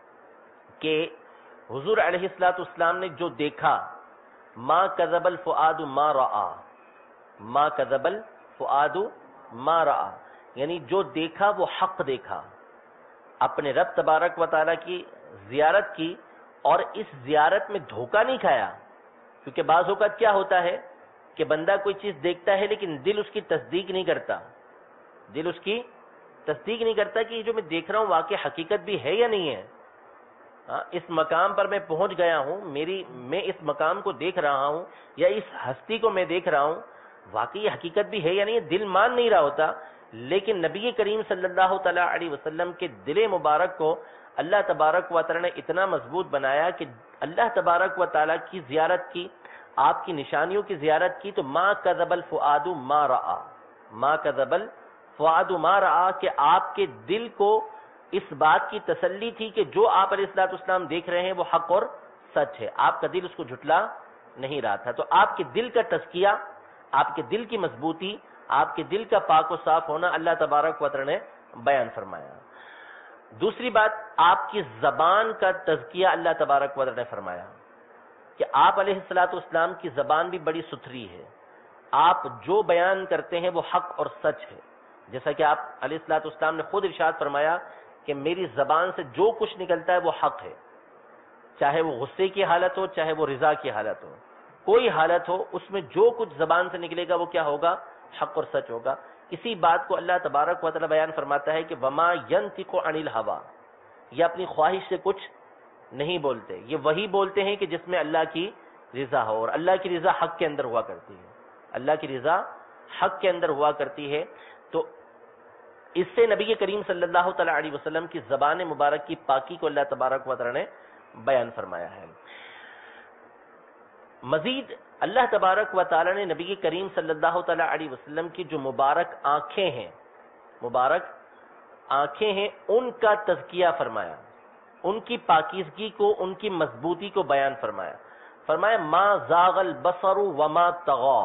کہ حضور علیہ الصلوۃ والسلام نے جو دیکھا، ما کذب الفؤاد ما رأى، ما کذب الفؤاد ما رأى، یعنی جو دیکھا وہ حق دیکھا، اپنے رب تبارک و تعالی کی زیارت کی اور اس زیارت میں دھوکہ نہیں کھایا۔ کیونکہ بعض اوقات کیا ہوتا ہے کہ بندہ کوئی چیز دیکھتا ہے لیکن دل اس کی تصدیق نہیں کرتا، دل اس کی تصدیق نہیں کرتا کہ یہ جو میں دیکھ رہا ہوں واقع حقیقت بھی ہے یا نہیں ہے۔ اس مقام پر میں پہنچ گیا ہوں، میں اس مقام کو دیکھ رہا ہوں یا اس ہستی کو میں دیکھ رہا ہوں، واقعی یہ حقیقت بھی ہے یا نہیں ہے، دل مان نہیں رہا ہوتا۔ لیکن نبی کریم صلی اللہ تعالی علیہ وسلم کے دل مبارک کو اللہ تبارک و تعالی نے اتنا مضبوط بنایا کہ اللہ تبارک و تعالی کی زیارت کی، آپ کی نشانیوں کی زیارت کی تو ما کذب الفؤاد ما رأى، ما کذب الفؤاد ما رأى، کہ آپ کے دل کو اس بات کی تسلی تھی کہ جو آپ علیہ الصلوۃ والسلام دیکھ رہے ہیں وہ حق اور سچ ہے، آپ کا دل اس کو جھٹلا نہیں رہا تھا۔ تو آپ کے دل کا تزکیہ، آپ کے دل کی مضبوطی، آپ کے دل کا پاک و صاف ہونا اللہ تبارک و تعالی نے بیان فرمایا۔ دوسری بات، آپ کی زبان کا تزکیہ اللہ تبارک و تعالی نے فرمایا کہ آپ علیہ الصلوۃ والسلام کی زبان بھی بڑی ستھری ہے، آپ جو بیان کرتے ہیں وہ حق اور سچ ہے، جیسا کہ آپ علیہ الصلوۃ والسلام نے خود ارشاد فرمایا کہ میری زبان سے جو کچھ نکلتا ہے وہ حق ہے، چاہے وہ غصے کی حالت ہو، چاہے وہ رضا کی حالت ہو، کوئی حالت ہو، اس میں جو کچھ زبان سے نکلے گا وہ کیا ہوگا؟ حق اور سچ ہوگا۔ اسی بات کو اللہ تبارک و تعالی بیان فرماتا ہے کہ وما ينطق عن الهوى، یہ اپنی خواہش سے کچھ نہیں بولتے، یہ وہی بولتے ہیں کہ جس میں اللہ کی رضا ہو، اور اللہ کی رضا حق کے اندر ہوا کرتی ہے، اللہ کی رضا حق کے اندر ہوا کرتی ہے۔ تو اس سے نبی کریم صلی اللہ تعالی علیہ وسلم کی زبان مبارک کی پاکی کو اللہ تبارک و تعالی نے بیان فرمایا ہے۔ مزید اللہ تبارک و تعالی نے نبی کریم صلی اللہ تعالی علیہ وسلم کی جو مبارک آنکھیں ہیں، مبارک آنکھیں ہیں، ان کا تزکیہ فرمایا، ان کی پاکیزگی کو، ان کی مضبوطی کو بیان فرمایا۔ فرمایا ما زاغ البصر وما طغى،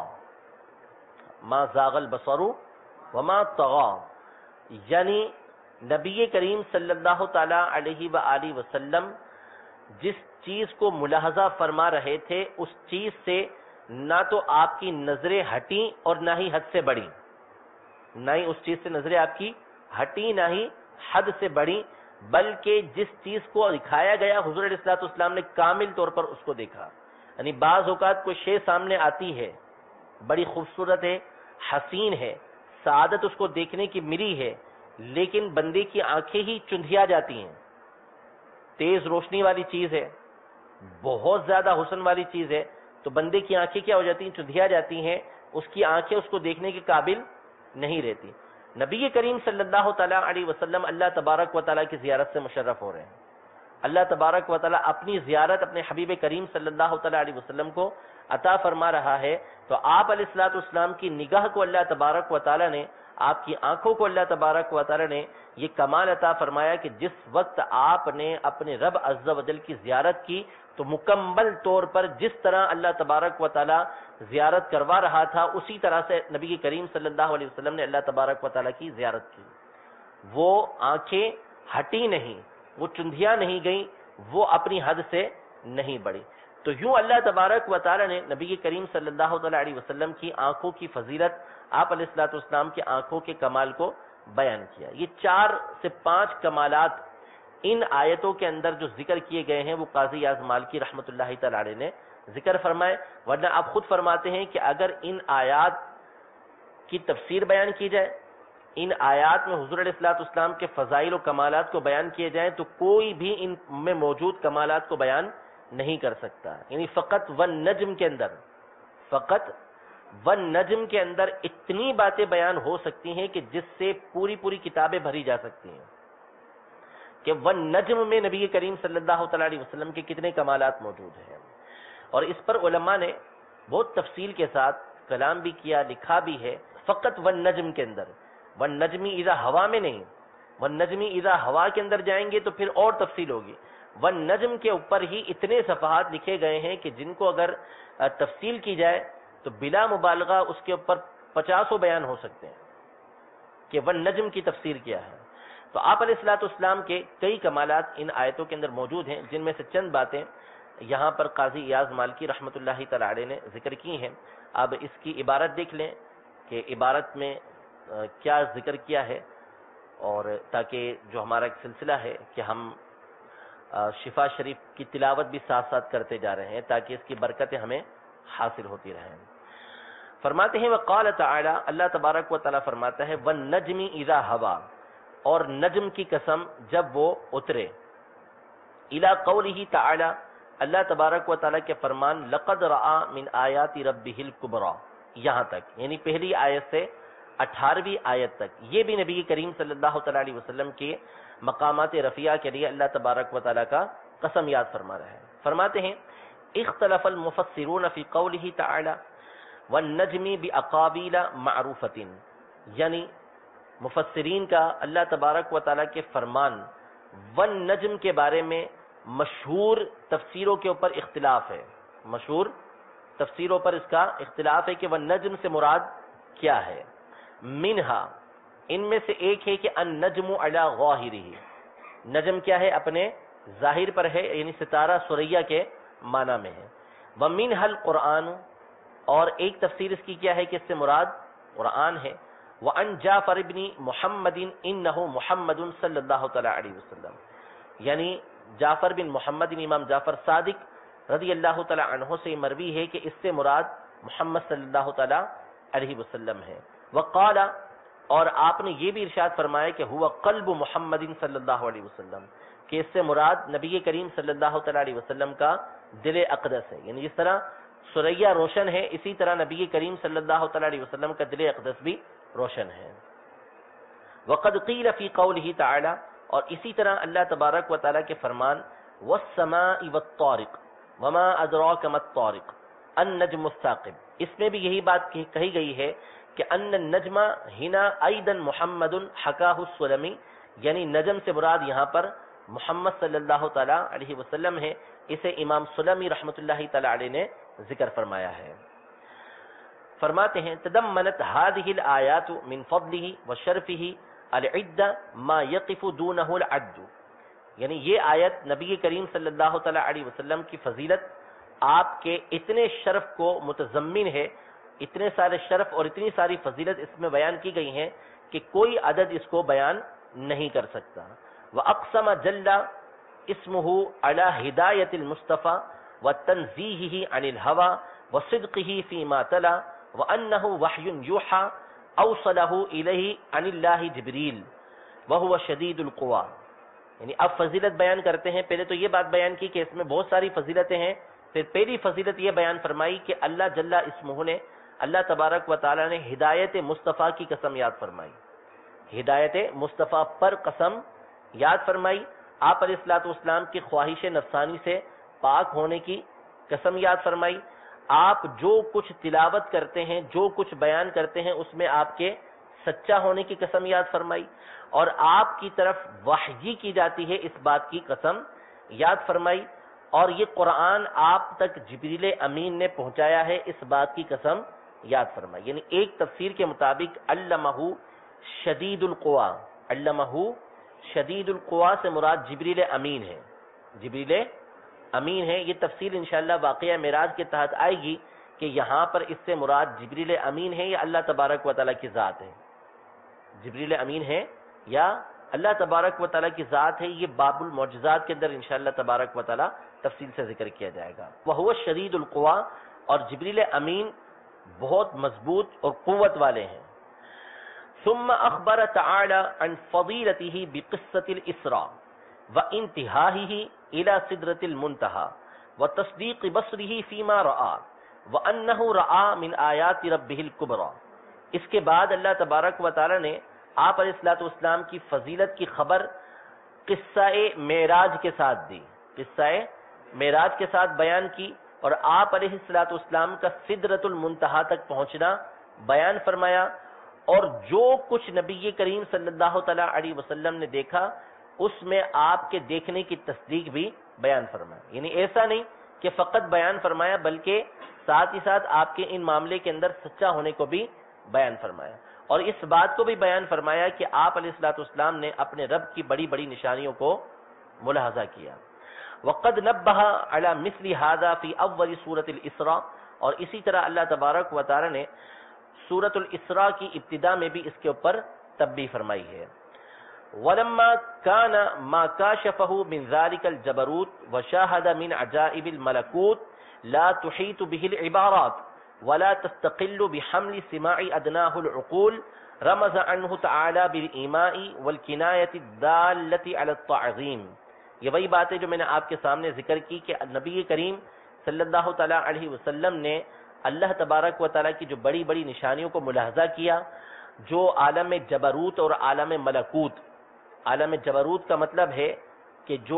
ما زاغ البصر وما طغى، یعنی نبی کریم صلی اللہ تعالی علیہ وآلہ وسلم جس چیز کو ملاحظہ فرما رہے تھے اس چیز سے نہ تو آپ کی نظریں ہٹیں اور نہ ہی حد سے بڑھیں، نہ ہی اس چیز سے نظریں آپ کی ہٹیں نہ ہی حد سے بڑھیں، بلکہ جس چیز کو دکھایا گیا حضور علیہ الصلوۃ والسلام نے کامل طور پر اس کو دیکھا۔ یعنی بعض اوقات کوئی شے سامنے آتی ہے، بڑی خوبصورت ہے، حسین ہے، سعادت اس کو دیکھنے کی ملی ہے، لیکن بندے کی آنکھیں ہی چندھیا جاتی ہیں، تیز روشنی والی چیز ہے، بہت زیادہ حسن والی چیز ہے، تو بندے کی آنکھیں کیا ہو جاتی ہیں؟ چندھیا جاتی ہیں، اس کی آنکھیں اس کو دیکھنے کے قابل نہیں رہتی۔ نبی کریم صلی اللہ تعالی علیہ وسلم اللہ تبارک و تعالیٰ کی زیارت سے مشرف ہو رہے ہیں، اللہ تبارک و تعالیٰ اپنی زیارت اپنے حبیب کریم صلی اللہ تعالی علیہ وسلم کو عطا فرما رہا ہے، تو آپ علیہ الصلوۃ والسلام کی نگاہ کو اللہ تبارک و تعالیٰ نے، آپ کی آنکھوں کو اللہ تبارک و تعالیٰ نے یہ کمال عطا فرمایا کہ جس وقت آپ نے اپنے رب عز و جل کی زیارت کی تو مکمل طور پر جس طرح اللہ تبارک و تعالیٰ زیارت کروا رہا تھا اسی طرح سے نبی کریم صلی اللہ علیہ وسلم نے اللہ تبارک و تعالیٰ کی زیارت کی۔ وہ آنکھیں ہٹی نہیں، وہ چندھیا نہیں گئیں، وہ اپنی حد سے نہیں بڑھی۔ تو یوں اللہ تبارک و تعالیٰ نے نبی کریم صلی اللہ علیہ وسلم کی آنکھوں کی فضیلت، آپ علیہ الصلوۃ والسلام کی آنکھوں کے کمال کو بیان کیا۔ یہ 4 سے 5 کمالات ان آیتوں کے اندر جو ذکر کیے گئے ہیں وہ قاضی ایاز مالکی رحمۃ اللہ تعالی علیہ نے ذکر فرمائے، ورنہ آپ خود فرماتے ہیں کہ اگر ان آیات کی تفسیر بیان کی جائے، ان آیات میں حضور علیہ الصلوۃ والسلام کے فضائل و کمالات کو بیان کیے جائیں تو کوئی بھی ان میں موجود کمالات کو بیان نہیں کر سکتا۔ یعنی فقط والنجم کے اندر، فقط والنجم کے اندر اتنی باتیں بیان ہو سکتی ہیں کہ جس سے پوری پوری کتابیں بھری جا سکتی ہیں کہ والنجم میں نبی کریم صلی اللہ تعالی علیہ وسلم کے کتنے کمالات موجود ہیں. اور اس پر علماء نے بہت تفصیل کے ساتھ کلام بھی کیا، لکھا بھی ہے. فقط والنجم کے اندر، والنجمی اذا ہوا میں نہیں، والنجمی اذا ہوا کے اندر جائیں گے تو پھر اور تفصیل ہوگی. والنجم کے اوپر ہی اتنے صفحات لکھے گئے ہیں کہ جن کو اگر تفصیل کی جائے تو بلا مبالغہ اس کے اوپر 50 بیان ہو سکتے ہیں کہ والنجم کی تفسیر کیا ہے. تو آپ علیہ الصلوۃ والسلام کے کئی کمالات ان آیتوں کے اندر موجود ہیں، جن میں سے چند باتیں یہاں پر قاضی ایاز مالکی رحمۃ اللہ تعالی علیہ نے ذکر کی ہیں. اب اس کی عبارت دیکھ لیں کہ عبارت میں کیا ذکر کیا ہے، اور تاکہ جو ہمارا ایک سلسلہ ہے کہ ہم شفا شریف کی تلاوت بھی ساتھ ساتھ کرتے جا رہے ہیں تاکہ اس کی برکتیں ہمیں حاصل ہوتی رہیں. فرماتے ہیں وقال تعالی، اللہ تبارک و تعالی فرماتا ہے والنجم اذا ہوا، اور نجم کی قسم جب وہ اترے. الی قولہ تعالی، اللہ تبارک و تعالی کے فرمان لقد رأى من آیات ربہ الکبریٰ، یہاں تک، یعنی پہلی آیت سے 18ویں آیت تک. یہ بھی نبی کریم صلی اللہ تعالی علیہ وسلم کے مقامات رفیعہ کے لیے اللہ تبارک و تعالی کا قسم یاد فرما رہا ہے. فرماتے ہیں اختلف المفسرون فی قولہ تعالی والنجم باقابیل معروفۃ، یعنی مفسرین کا اللہ تبارک و تعالی کے فرمان والنجم کے بارے میں مشہور تفسیروں کے اوپر اختلاف ہے. مشہور تفسیروں پر اس کا اختلاف ہے کہ والنجم سے مراد کیا ہے. منہا، ان میں سے ایک ہے کہ النجم علی ظاہرہ، نجم کیا ہے، اپنے ظاہر پر ہے، یعنی ستارہ سریا کے معنی میں ہے. ومنہا القرآن، اور ایک تفسیر اس کی کیا ہے کہ اس سے مراد قرآن ہے. وعن جعفر بن محمد انہ محمد صلی اللہ تعالی علیہ وسلم، یعنی جعفر بن محمد، امام جعفر صادق رضی اللہ تعالی عنہ سے مروی ہے کہ اس سے مراد محمد صلی اللہ تعالی علیہ وسلم ہے. وقال، اور آپ نے یہ بھی ارشاد فرمایا کہ ہوا قلب محمد صلی اللہ علیہ وسلم، کہ اس سے مراد نبی کریم صلی اللہ تعالی علیہ وسلم کا دل اقدس ہے. یعنی جس طرح سریا روشن ہے، اسی طرح نبی کریم صلی اللہ تعالی علیہ وسلم کا دل اقدس بھی روشن ہے. وقد قیل فی قولہ تعالی، اور اسی طرح اللہ تبارک و تعالی کے فرمان والسماء والطارق وما ادراک ما الطارق النجم الثاقب، اس میں بھی یہی بات کہی گئی ہے کہ ان النجم ہنا ایضا محمد حکاہ السلمی، یعنی نجم سے مراد یہاں پر محمد صلی اللہ تعالی علیہ وسلم ہے. اسے امام سلمی رحمۃ اللہ تعالی علیہ نے ذکر فرمایا ہے. فرماتے ہیں تضمنت هذه الآیات من فضله وشرفه العد ما يقف دونه العد، یعنی یہ آیت نبی کریم صلی اللہ تعالی علیہ وسلم کی فضیلت، آپ کے اتنے شرف کو متضمن ہے، اتنے سارے شرف اور اتنی ساری فضیلت اس میں بیان کی گئی ہیں کہ کوئی عدد اس کو بیان نہیں کر سکتا. وَأَقْسَمَ جَلَّ اسمه على هداية المصطفى وتنزيهه عن الهوى وصدقه فيما تلا وأنه وحي يوحى أوصله إليه عن الله جبريل وهو شديد القوى. یعنی اب فضیلت بیان کرتے ہیں. پہلے تو یہ بات بیان کی کہ اس میں بہت ساری فضیلتیں ہیں، پھر پہلی فضیلت یہ بیان فرمائی کہ اللہ جل اسمہ نے، اللہ تبارک و تعالی نے ہدایت مصطفیٰ کی قسم یاد فرمائی، ہدایت مصطفیٰ پر قسم یاد فرمائی. آپ علیہ الصلوۃ والسلام کی خواہش نفسانی سے پاک ہونے کی قسم یاد فرمائی. آپ جو کچھ تلاوت کرتے ہیں، جو کچھ بیان کرتے ہیں، اس میں آپ کے سچا ہونے کی قسم یاد فرمائی، اور آپ کی طرف وحی کی جاتی ہے اس بات کی قسم یاد فرمائی، اور یہ قرآن آپ تک جبریل امین نے پہنچایا ہے اس بات کی قسم یاد فرمائی. یعنی ایک تفسیر کے مطابق علمہ شدید القوا، علمہ شدید القوا سے مراد جبریل امین ہے، جبریل امین ہے. یہ تفصیل انشاءاللہ واقعہ معراج کے تحت آئے گی کہ یہاں پر اس سے مراد جبریل امین ہے یا اللہ تبارک و تعالیٰ کی ذات ہے. جبریل امین ہے یا اللہ تبارک و تعالیٰ کی ذات ہے، یہ باب المعجزات کے اندر انشاءاللہ تبارک و تعالیٰ تفصیل سے ذکر کیا جائے گا. وہ شدید القوا، اور جبریل امین بہت مضبوط اور قوت والے ہیں. ثم اخبر تعالی عن فضیلته بقصة الاسراء وانتهائه الى سدرة المنتهى وتصدیق بصره فيما رأى وَأَنَّهُ رَأَى مِنْ آيَاتِ رَبِّهِ الْكُبْرَى۔ اس کے بعد اللہ تبارک و تعالی نے آپ علیہ الصلوۃ والسلام کی فضیلت کی خبر قصہ معراج کے ساتھ دی، قصہ معراج کے ساتھ بیان کی، اور آپ علیہ الصلوۃ والسلام کا سدرۃ المنتہا تک پہنچنا بیان فرمایا، اور جو کچھ نبی کریم صلی اللہ تعالی علیہ وسلم نے دیکھا اس میں آپ کے دیکھنے کی تصدیق بھی بیان فرمایا۔ یعنی ایسا نہیں کہ فقط بیان فرمایا بلکہ ساتھ ہی ساتھ آپ کے ان معاملے کے اندر سچا ہونے کو بھی بیان فرمایا، اور اس بات کو بھی بیان فرمایا کہ آپ علیہ الصلوۃ والسلام نے اپنے رب کی بڑی بڑی نشانیوں کو ملاحظہ کیا۔ وقد نبہ علی مثل ھذا فی اول سورۃ الاسراء، اور اسی طرح اللہ تبارک و تعالی نے سورۃ الاسراء کی ابتدا میں بھی اس کے اوپر تنبیہ فرمائی ہے۔ ولما كان ما كاشفه من ذلك الجبروت وشاهد من عجائب الملكوت لا تحيط به العبارات ولا تستقل بحمل سماع أدناه العقول رمز عنه تعالى بالإيماء والكناية الدالة على التعظيم۔ یہ وہی بات ہے جو میں نے آپ کے سامنے ذکر کی کہ نبی کریم صلی اللہ تعالی علیہ وسلم نے اللہ تبارک و تعالیٰ کی جو بڑی بڑی نشانیوں کو ملاحظہ کیا، جو عالم جبروت اور عالم ملکوت، عالم جبروت کا مطلب ہے کہ جو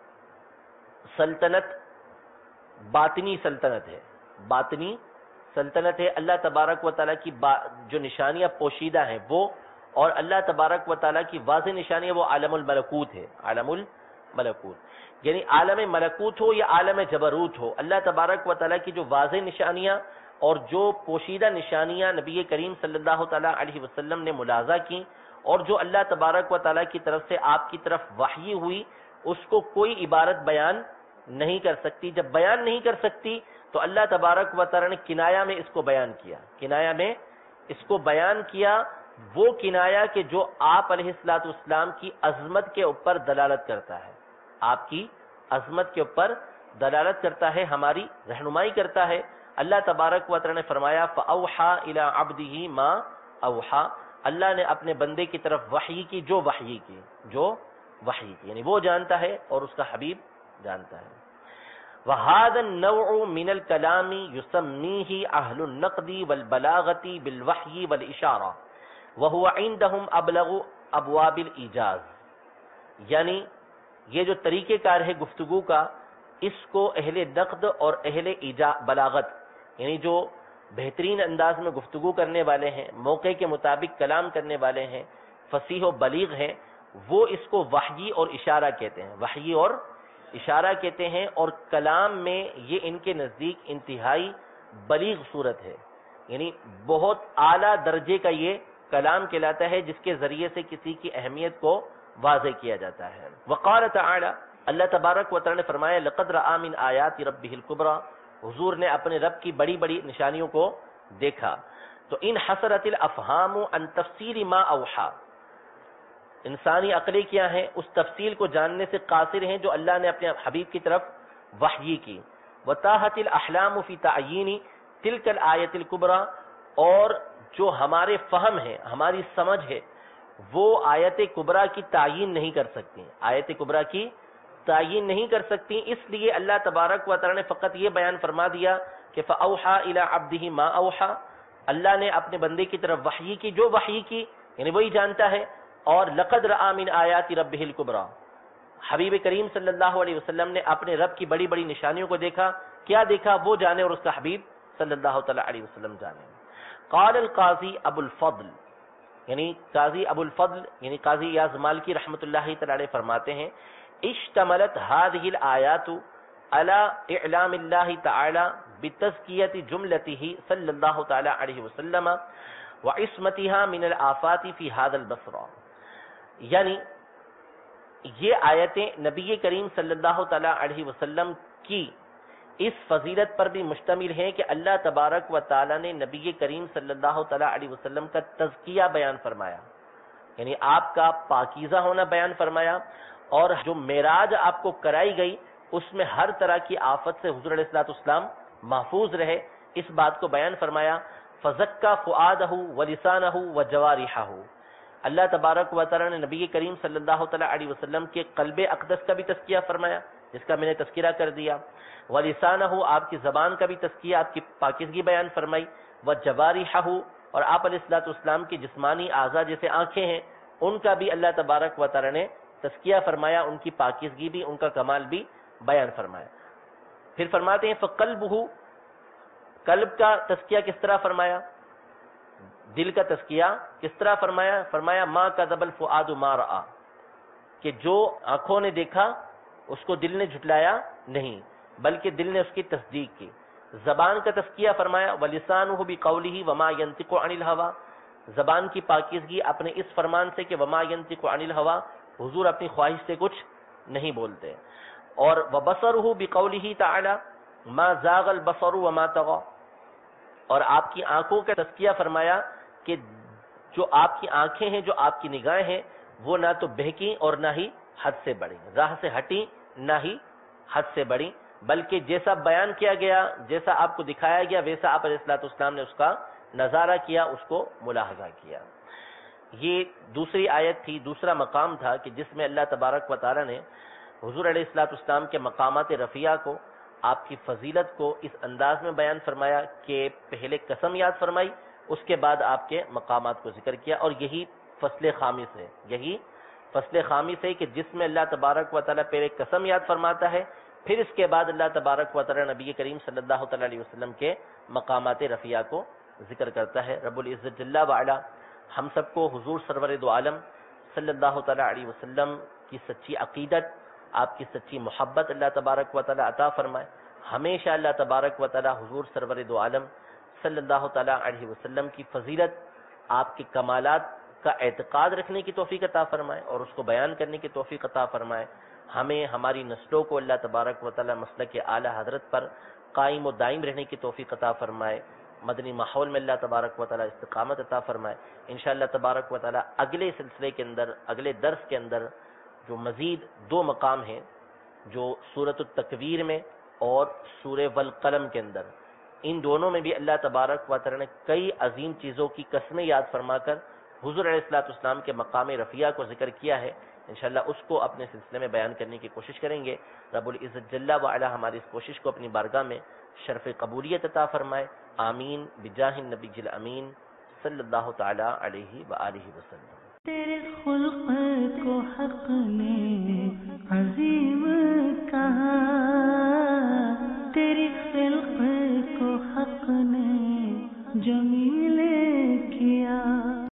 سلطنت باطنی سلطنت ہے، باطنی سلطنت ہے، اللہ تبارک و تعالیٰ کی جو نشانیاں پوشیدہ ہیں وہ، اور اللہ تبارک و تعالیٰ کی واضح نشانیاں وہ عالم الملکوت ہے، عالم الملکوت، یعنی عالم ملکوت ہو یا عالم جبروت ہو، اللہ تبارک و تعالیٰ کی جو واضح نشانیاں اور جو پوشیدہ نشانیاں نبی کریم صلی اللہ تعالیٰ علیہ وسلم نے ملاحظہ کی، اور جو اللہ تبارک و تعالیٰ کی طرف سے آپ کی طرف وحی ہوئی، اس کو کوئی عبارت بیان نہیں کر سکتی۔ جب بیان نہیں کر سکتی تو اللہ تبارک و تعالیٰ نے کنایا میں اس کو بیان کیا، کنایا میں اس کو بیان کیا، وہ کنایا کہ جو آپ علیہ الصلوۃ والسلام کی عظمت کے اوپر دلالت کرتا ہے، آپ کی عظمت کے اوپر دلالت کرتا ہے، ہماری رہنمائی کرتا ہے۔ اللہ تبارک و تعالیٰ نے فرمایا فَأَوْحَى إِلَىٰ عَبْدِهِ مَا أَوْحَى، اللہ نے اپنے بندے کی طرف وحی کی جو وحی کی، جو وحی کی، یعنی وہ جانتا ہے اور اس کا حبیب جانتا ہے۔ وَهَذَا النَّوْعُ مِنَ الْكَلَامِ يُسَمِّيهِ أَهْلُ النَّقْدِ وَالْبَلَاغَةِ بِالْوَحْيِ وَالْإِشَارَةِ وَهُوَ عِندَهُمْ أَبْلَغُ أَبْوَابِ الْإِيجَازِ، یعنی یہ جو طریقہ کار ہے گفتگو کا، اس کو اہل نقد اور اہل بلاغت، یعنی جو بہترین انداز میں گفتگو کرنے والے ہیں، موقع کے مطابق کلام کرنے والے ہیں، فصیح و بلیغ ہیں، وہ اس کو وحی اور اشارہ کہتے ہیں، وحی اور اشارہ کہتے ہیں، اور کلام میں یہ ان کے نزدیک انتہائی بلیغ صورت ہے، یعنی بہت اعلیٰ درجے کا یہ کلام کہلاتا ہے جس کے ذریعے سے کسی کی اہمیت کو واضح کیا جاتا ہے۔ وقال تعالی، اللہ تبارک و تعالی نے فرمایا لقد رأى من آیات ربہ الکبریٰ، حضور نے اپنے رب کی بڑی بڑی نشانیوں کو دیکھا۔ تو ان حسرت الافہام عن تفسیر ما اوحا، انسانی عقلیں کیا ہیں اس تفصیل کو جاننے سے قاصر ہیں جو اللہ نے اپنے حبیب کی طرف وحی کی۔ وتاہت الاحلام فی تعیین تلک الآیت الکبریٰ، اور جو ہمارے فہم ہے، ہماری سمجھ ہے، وہ آیت کبریٰ کی تعیین نہیں کر سکتی، آیت کبریٰ کی تعیین نہیں کر سکتی، اس لیے اللہ تبارک و تعالی نے فقط یہ بیان فرما دیا کہ فَأَوْحَى إِلَىٰ عَبْدِهِ مَا أَوْحَى، اللہ نے اپنے بندے کی طرف وحی کی جو وحی کی، یعنی وہی جانتا ہے۔ اور لقد رأى من آیات ربہ الکبریٰ، حبیب کریم صلی اللہ علیہ وسلم نے اپنے رب کی بڑی بڑی نشانیوں کو دیکھا، کیا دیکھا وہ جانے اور اس کا حبیب صلی اللہ تعالی علیہ وسلم جانے۔ قال القاضی ابو الفضل، یعنی قاضی ابو الفضل یعنی قاضی ایاز مالکی رحمۃ اللہ تعالی علیہ فرماتے ہیں اشتملت هذه الآیات على اعلام اللہ تعالی بتزکیۃ جملته صلی اللہ تعالی علیہ وسلم وعصمتها من الآفات فی هذا البصر، یعنی یہ آیتیں نبی کریم صلی اللہ تعالی علیہ وسلم کی اس فضیلت پر بھی مشتمل ہیں کہ اللہ تبارک و تعالی نے نبی کریم صلی اللہ تعالی علیہ وسلم کا تزکیہ بیان فرمایا، یعنی آپ کا پاکیزہ ہونا بیان فرمایا، اور جو معراج آپ کو کرائی گئی اس میں ہر طرح کی آفت سے حضور علیہ الصلوۃ والسلام محفوظ رہے، اس بات کو بیان فرمایا۔ فزکا فؤادہ ولسانہ وجوارحہ، اللہ تبارک و تعالی نے نبی کریم صلی اللہ تعالی علیہ وسلم کے قلب اقدس کا بھی تزکیہ فرمایا، جس کا میں نے تذکرہ کر دیا. وَلِسَانَهُ آپ کی زبان کا بھی تذکیہ، آپ کی پاکیزگی بیان فرمائی. وَجَوَارِحَهُ اور آپ علیہ الصلوۃ والسلام کی جسمانی اعضاء جیسے آنکھیں ہیں ان کا بھی اللہ تبارک و تعالی نے تذکیہ فرمایا، ان کی پاکیزگی بھی، ان کا کمال بھی بیان فرمایا. پھر فرماتے ہیں فَقَلْبُهُ قلب کا تذکیہ کس طرح فرمایا، دل کا تذکیہ کس طرح فرمایا، فرمایا مَا كَذَبَ الْفُؤَادُ مَا رَأَى کہ جو آنکھوں نے دیکھا اس کو دل نے جھٹلایا نہیں بلکہ دل نے اس کی تصدیق کی. زبان کا تذکیہ فرمایا وَلِسَانُهُ بِقَوْلِهِ وَمَا يَنطِقُ عَنِ الْهَوَىٰ زبان کی پاکیزگی اپنے اس فرمان سے کہ وَمَا يَنطِقُ عَنِ الْهَوَىٰ حضور اپنی خواہش سے کچھ نہیں بولتے. اور وَبَصَرُهُ بِقَوْلِهِ تَعَالَىٰ مَا زَاغَ الْبَصَرُ وَمَا طَغَىٰ اور آپ کی آنکھوں کا تذکیہ فرمایا کہ جو آپ کی آنکھیں ہیں، جو آپ کی نگاہیں ہیں وہ نہ تو بہکی اور نہ ہی حد سے بڑھی، راہ سے ہٹی نہ ہی حد سے بڑھی، بلکہ جیسا بیان کیا گیا، جیسا آپ کو دکھایا گیا ویسا آپ علیہ الصلوۃ والسلام نے اس کا نظارہ کیا، اس کو ملاحظہ کیا. یہ دوسری آیت تھی، دوسرا مقام تھا کہ جس میں اللہ تبارک و تعالی نے حضور علیہ الصلوۃ والسلام کے مقامات رفیعہ کو، آپ کی فضیلت کو اس انداز میں بیان فرمایا کہ پہلے قسم یاد فرمائی، اس کے بعد آپ کے مقامات کو ذکر کیا. اور یہی فصل خامس ہے، یہی فصل خامس ہے کہ جس میں اللہ تبارک و تعالی پہلے قسم یاد فرماتا ہے، پھر اس کے بعد اللہ تبارک و تعالی نبی کریم صلی اللہ تعالی علیہ وسلم کے مقامات رفیعہ کو ذکر کرتا ہے. رب العزت جل وعلا ہم سب کو حضور سرور دو عالم صلی اللہ تعالی علیہ وسلم کی سچی عقیدت، آپ کی سچی محبت اللہ تبارک و تعالی عطا فرمائے. ہمیشہ اللہ تبارک و تعالی حضور سرور دو عالم صلی اللہ تعالی علیہ وسلم کی فضیلت، آپ کے کمالات کا اعتقاد رکھنے کی توفیق عطا فرمائے اور اس کو بیان کرنے کی توفیق عطا فرمائے. ہمیں ہماری نسلوں کو اللہ تبارک و تعالی مسلک اعلی حضرت پر قائم و دائم رہنے کی توفیق عطا فرمائے. مدنی ماحول میں اللہ تبارک و تعالی استقامت عطا فرمائے. انشاءاللہ تبارک و تعالی اگلے سلسلے کے اندر، اگلے درس کے اندر جو مزید دو مقام ہیں جو سورۃ التکویر میں اور سورہ والقلم کے اندر، ان دونوں میں بھی اللہ تبارک و تعالی نے کئی عظیم چیزوں کی قسمیں یاد فرما کر حضور علیہ الصلوۃ والسلام کے مقام رفیعہ کو ذکر کیا ہے. انشاءاللہ اس کو اپنے سلسلے میں بیان کرنے کی کوشش کریں گے. رب العزت جل وعلا ہماری اس کوشش کو اپنی بارگاہ میں شرف قبولیت عطا فرمائے. آمین بجاہ النبی الامین صلی اللہ تعالی علیہ وآلہ وسلم. تیرے خلق کو حق نے عظیم کہا